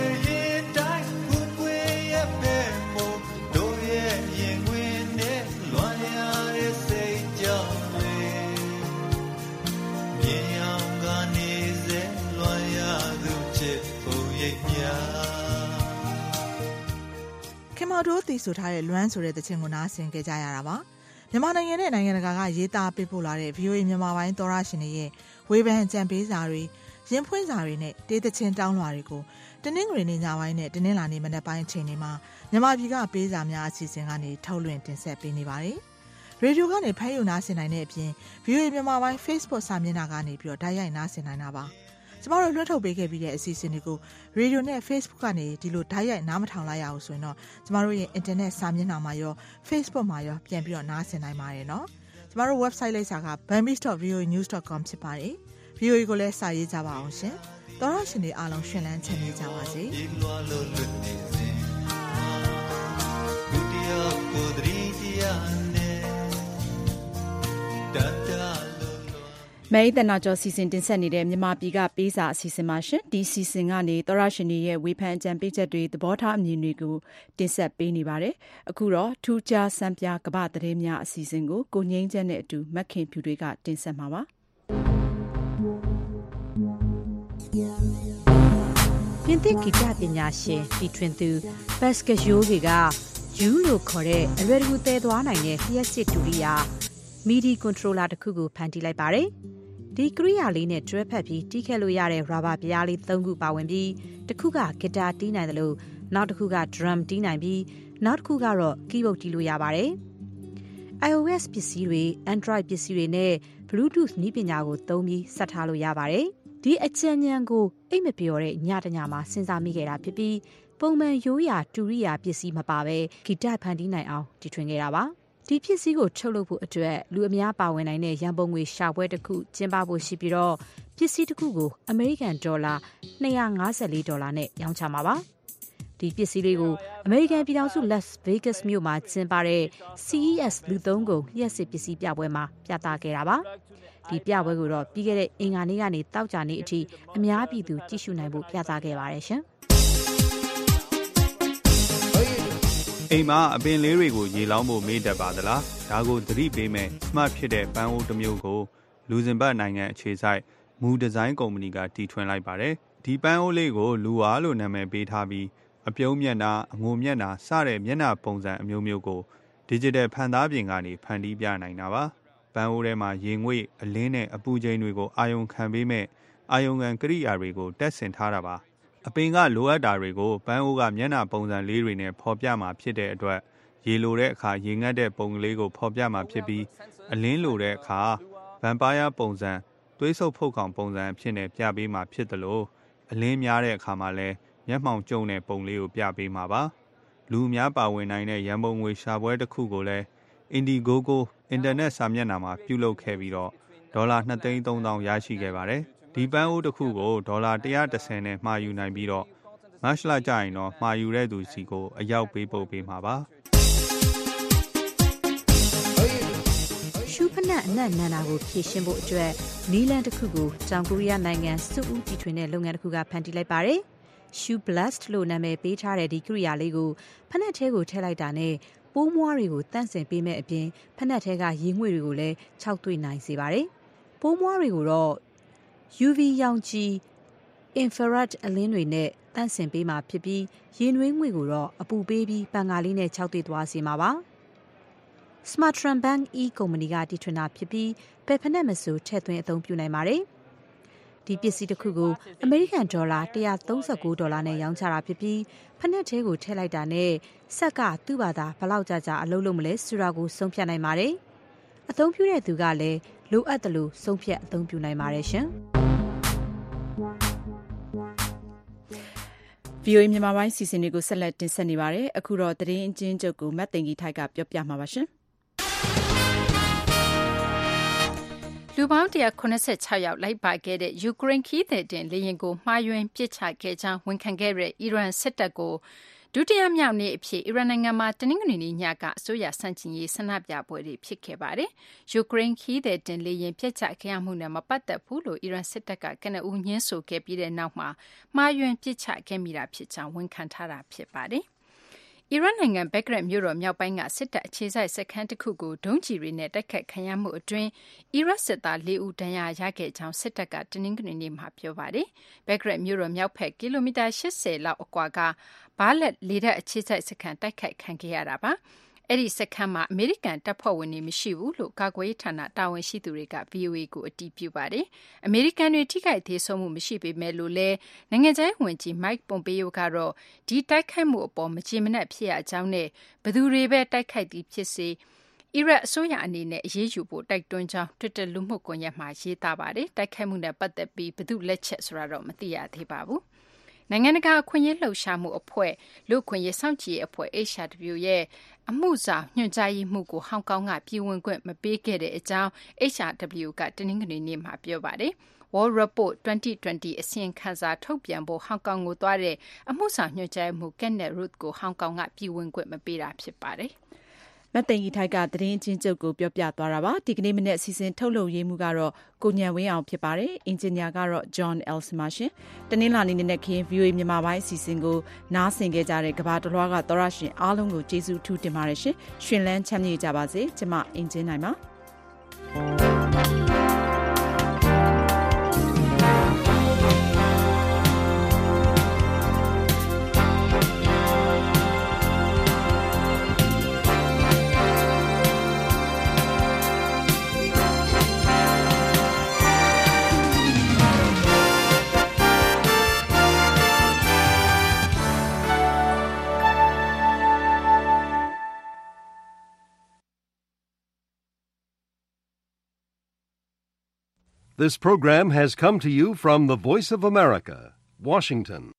[SPEAKER 6] ခင်မောင်တို့တည်ဆူထားတဲ့လွမ်းဆိုတဲ့သချင်းကိုနားဆင်ကြကြရတာပါမြန်မာနိုင်ငံနဲ့နိုင်ငံတကာကရေးသားပေးပို့လာတဲ့ VOA မြန်မာပိုင်းသောရရှင်တွေရဲ့ဝေဖန်ကြံပေးစာတွေရင်ဖွင့်စာတွေနဲ့တေးသချင်းတောင်းလွှာတွေကိုတနင်္ဂနွေနေ့ညပိုင်းနဲ့တနင်္လာနေ့မနက်ပိုင်းအချိန်တွေမှာမြန်မာပြည်ကပေးစာများအစီအစဉ်ကနေထုတ်လွှင့်တင်ဆက်ပေးနေပါတယ်ရေဒီယိုကနေဖမ်းယူနားဆင်နိုင်တဲ့အပြင် VOA မြန်မာပိုင်း Facebook စာမျက်နှာကနေပြီးတော့တိုက်ရိုက်နားဆင်နိုင်တာပါကျမတို့လွှင့်ထုတ်ပေးခဲ့ပြီးတဲ့အစီအစဉ်တွေကိုရေဒီယိုနဲ့ Facebook ကနေဒီလိုဓာတ်ရိုက်နားမထောင်လိုက်ရအောင်ဆိုရင်တော့ကျမတို့ရဲ့ internet စာမျက်နှာမှာရော Facebook မှာရောပြန်ပြီးတော့နားဆင်နိုင်ပါတယ်နော်ကျမတို့ website လိပ်စာက bambis.voanews.com ဖြစ်ပါတယ် VOA ကိုလည်းစာရေးကြပါအောင်ရှင်သောရရှင်တွေအားလုံးရှင်လန်းချမ်းမြေ့ကြပါစေဒုတိယကိုသတိတရားနဲ့တတ
[SPEAKER 2] မဲရီတနာကျော်စီစဉ်တင်ဆက်နေတဲ့မြန်မာပြည်ကပေးစာအစီအစဉ်မှာရှင်ဒီစီစဉ်ကနေသောရရှင်တွေရဲ့ဝေဖန်အကြံပေးချက်တွေသဘောထားအမြင်တွေကိုတင်ဆက်ပေးနေပါတယ်အခုတော့ထူးခြားစံပြကမ္ဘာသတင်းများအစီအစဉ်ကိုကိုငိမ့်ချက်နဲ့အတူမက်ခင်ဖြူတွေကတင်ဆက်မှာပါ
[SPEAKER 21] ပြင်သစ်ဂီတပညာရှင်တီထွင်သူပတ်စကယိုးက
[SPEAKER 9] ယူလို့ခေါ်တဲ့အလွယ်တကူသဲသွားနိုင်တဲ့လျှက်စစ်ဒုတိယမီဒီကွန်ထရိုလာတစ်ခုကိုဖန်တီးလိုက်ပါတယ်။ဒီကရိယာလေးနဲ့တွဲဖက်ပြီးတီးခတ်လို့ရတဲ့ရာဘာပြားလေး၃ခုပါဝင်ပြီးတစ်ခုကဂီတာတီးနိုင်တယ်လို့နောက်တစ်ခုက drum တီးနိုင်ပြီးနောက်တစ်ခုကတော့ keyboard တီးလို့ရပါတယ်။ iOS ပစ္စည်းတွေ Android ပစ္စည်းတွေနဲ့ Bluetooth နည်းပညာကိုသုံးပြီးဆက်ထားလို့ရပါတယ်။ဒီအကြံဉာဏ်ကိုအိတ်မပြောတဲ့ညတညမှာစဉ်းစားမိခဲ့တာဖြစ်ပြီးပုံမှန်ရိုးရာတူရိယာပစ္စည်းမပါဘဲဂီတဖန်တီးနိုင်အောင်တီထွင်ခဲ့တာပါဒီပစ္စည်းကိုထုတ်လုပ်ဖို့အတွက်လူအများပါဝင်နိုင်တဲ့ရန်ပုံငွေရှာပွဲတစ်ခုကျင်းပဖို့ရှိပြီးတော့ပစ္စည်းတစ်ခုကိုအမေရိကန်ဒေါ်လာ$254နဲ့ရောင်းချမှာပါဒီပစ္စည်းလေးကိုအမေရိကန်ပြည်ထောင်စု Las Vegas မြို့မှာကျင်းပတဲ့ CES လူသုံးကုန်လျှက်စစ်ပစ္စည်းပြပွဲမှာပြသခဲ့တာပါဒီပြပွဲကိုတော့ပြီးခဲ့တဲ့အင်္ဂါနေ့ကနေတောက်ကြနေ့အထိအများပြည်သူကြည့်ရှုနိုင်ဖို့ပြသခဲ့ပါတယ်ရှင်
[SPEAKER 21] အိမ်မှာအပင်လေးတွေကိုရေလောင်းဖို့မေ့တတ်ပါသလားဒါကိုသတိပေးမယ် smart ဖြစ်တဲ့ပန်းအိုးတစ်မျိုးကိုလူဇင်ဘတ်နိုင်ငံအခြေစိုက်မူဒီဇိုင်းကုမ္ပဏီကတီထွင်လိုက်ပါတယ်ဒီပန်းအိုးလေးကိုလူဝါလို့နာမည်ပေးထားပြီးအပြုံးမျက်နှာအငိုမျက်နှာစတဲ့မျက်နှာပုံစံအမျိုးမျိုးကို digital ဖန်သားပြင်ကနေဖန်တီးပြနိုင်တာပါပန်းအိုးထဲမှာရေငွေ့အလင်းနဲ့အပူချိန်တွေကိုအာရုံခံပေးမဲ့အာရုံခံကိရိယာတွေကိုတက်ဆင်ထားတာပါအပင်ကလိုအပ်တာတွေကိုပန်းအိုးကမျက်နှာပုံစံလေးတွေနဲ့ဖော်ပြမှာဖြစ်တဲ့အတွက်ရေလိုတဲ့အခါရေငတ်တဲ့ပုံကလေးကိုဖော်ပြမှာဖြစ်ပြီးအလင်းလိုတဲ့အခါဗမ်ပါယာပုံစံသွေးဆုပ်ဖုတ်ကောင်ပုံစံအဖြစ်နဲ့ပြပေးမှာဖြစ်တယ်လို့အလင်းများတဲ့အခါမှာလည်းမျက်မှောင်ကျုံတဲ့ပုံလေးကိုပြပေးမှာပါလူများပါဝင်နိုင်တဲ့ရန်ပုံငွေရှာပွဲတစ်ခုကိုလည်း Indiegogo အင်တာနက်စာမျက်နှာမှာပြုလုပ်ခဲ့ပြီးတော့ဒေါ်လာ$2,300,000ရရှိခဲ့ပါတယ်ဒီပန်းအိုးတစ်ခုကိုဒေါ်လာ110နဲ့မှာယူနိုင်ပြီးတော့မတ်လကျရင်တော့မှာယူတဲ့သူစီကိုအရောက်ပေးပို့ပေးမှာပါ
[SPEAKER 9] ရှုဖနက်အနက်နန္ဒာကိုဖြည့်ရှင်းဖို့အတွက်နီလန်တစ်ခုကိုတောင်ကိုရီးယားနိုင်ငံစုဦးတီထွင်တဲ့လုပ်ငန်းတစ်ခုကဖန်တီးလိုက်ပါတယ်Shoe Blast လို့နာမည်ပေးထားတဲ့ဒီကိရိယာလေးကိုဖနက်ထဲကိုထည့်လိုက်တာနဲ့ပိုးမွှားတွေကိုတန့်စင်ပေးမဲ့အပြင်ဖနက်ထဲကရေငွေ့တွေကိုလည်းခြောက်သွေ့နိုင်စေပါတယ်ပိုးမွှားတွေကိုတော့UV ရောင်ခြည် infrared အလင်းတွေနဲ့တန့်စင်ပေးမှာဖြစ်ပြီးရေနွေးငွေကိုတော့အပူပေးပြီးပန်ကာလေးနဲ့ခြောက်သွေ့သွားစေမှာပါ Smartron Bank E ကုမ္ပဏီကတီထွင်တာဖြစ်ပြီးဘယ်ဖက်မဆိုထည့်သွင်းအသုံးပြုနိုင်ပါတယ်ဒီပစ္စည်းတစ်ခုကိုအမေရိကန်ဒေါ်လာ$139နဲ့ရောင်းချတာဖြစ်ပြီးဖက်ထဲကိုထည့်လိုက်တာနဲ့ဆက်ကသူ့ဘာသာဘလောက်ကြာအလုပ်လုပ်မလဲဆိုတာကိုဆုံးဖြတ်နိုင်ပါတယ်အသုံးပြုတဲ့သူကလည်းလိုအပ်တယ်လို့ဆုံးဖြတ်အသုံးပြုနိုင်ပါတယ်ရှင်
[SPEAKER 2] VOA မြန်မာပိုင်းစီစဉ်တွေကိုဆက်လက်တင်ဆက်နေပါတယ်အခုတော့သတင်းအချင်းချုပ်ကိုမတ်သိင်ကြီးထိုက်ကပြောပြမှာပါရှင်
[SPEAKER 3] လူပေါင်း186ယောက်လိုက်ပါခဲ့တဲ့ယူကရိန်းခီးသည်တင်လေယာဉ်ကိုမှားယွင်းပစ်ချခဲ့ကြောင်းဝန်ခံခဲ့တဲ့အီရန်စစ်တပ်ကိုဒုတိယမြောက်နေ့အဖြစ်အီရန်နိုင်ငံမှာတနင်္ဂနွေနေ့ညကအစိုးရဆန့်ကျင်ရေးဆန္ဒပြပွဲတွေဖြစ်ခဲ့ပါတယ်။ယူကရိန်းခီးသည်တင်လေယာဉ်ပစ်ချခဲ့မှုနဲ့မပတ်သက်ဘူးလို့အီရန်စစ်တပ်ကကနဦးညင်းဆိုခဲ့ပြီးတဲ့နောက်မှားယွင်းပစ်ချခဲ့မိတာဖြစ်ကြောင်းဝန်ခံထားတာဖြစ်ပါတယ်။အီရန်နိုင်ငံဘက်ဂရက်မြို့တော်မြောက်ပိုင်းကစစ်တပ်အခြေစိုက်စခန်းတစ်ခုကိုဒုံးကျည်တွေနဲ့တိုက်ခတ်ခံရမှုအတွင်းအီရတ်စစ်သား4ဦးဒဏ်ရာရခဲ့ကြောင်းစစ်တပ်ကတနင်္ဂနွေနေ့မှာပြောပါတယ်။ဘက်ဂရက်မြို့တော်မြောက်ဘက်ကီလိုမီတာ80လောက်အကွာကဘာလက်လေတပ်အခြေစိုက်စခန်းတိုက်ခိုက်ခံခဲ့ရတာပါ။အဲ့ဒီစခန်းမှာအမေရိကန်တပ်ဖွဲ့ဝင်တွေမရှိဘူးလို့ကာကွယ်ရေးဌာနတာဝန်ရှိသူတွေက VOA ကိုအတည်ပြုပါတယ်။အမေရိကန်တွေထိခိုက်သေးဆုံးမှုမရှိပေမဲ့လို့လဲနိုင်ငံခြားရေးဝန်ကြီး Mike Pompeo ကတော့ဒီတိုက်ခိုက်မှုအပေါ်မကြေမနက်ဖြစ်ရကြောင်းနဲ့ဘယ်သူတွေပဲတိုက်ခိုက်သည်ဖြစ်စေအီရတ်အစိုးရအနေနဲ့အရေးယူဖို့တိုက်တွန်းကြောင်း Twitter လူမှုကွန်ရက်မှာရေးသားပါတယ်။တိုက်ခိုက်မှုနဲ့ပတ်သက်ပြီးဘယ်သူလက်ချက်ဆိုတာတော့မသိရသေးပါဘူး။နိုင်ငံတကာအခွင့်အရေးလှုပ်ရှားမှုအဖွဲ့လူ့အခွင့်အရေးစောင့်ကြည့်ရေးအဖွဲ့ HRW ရဲ့အမှုဆောင်ညွှန်ကြားရေးမှူးကိုဟောင်ကောင်ကပြည်ဝင်ခွင့်မပေးခဲ့တဲ့အကြောင်း HRW ကတနင်္ဂနွေနေ့မှာပြောပါတယ်။ World Report 2020အစီရင်ခံစာထုတ်ပြန်ဖို့ဟောင်ကောင်ကိုသွားတဲ့အမှုဆောင်ညွှန်ကြားရေးမှူး Kenneth Roth ကိုဟောင်ကောင်ကပြည်ဝင်ခွင့်မပေးတာဖြစ်ပါတယ်။
[SPEAKER 2] မတ်သိင်ကြီးထိုက်ကသတင်းချင်းချုပ်ကိုပြောပြသွားတာပါဒီကနေ့မနေ့အစီအစဉ်ထုတ်လုပ်ရေးမှုကတော့ကိုညံဝင်းအောင်ဖြစ်ပါတယ်အင်ဂျင်နီယာကတော့ John Elson ပါရှင်တနင်္လာနေ့နေ့ခင်း VOA မြန်မာပိုင်းအစီအစဉ်ကိုနားဆင်ခဲ့ကြတဲ့ကဘာတလွှားကသောရရှင်အားလုံးကိုကျေးဇူးထူးတင်ပါတယ်ရှင်ရှင်လန်းချမ်းမြေ့ကြပါစေကျမအင်ဂျင်နိုင်ပါ
[SPEAKER 1] This program has come to you from the Voice of America, Washington.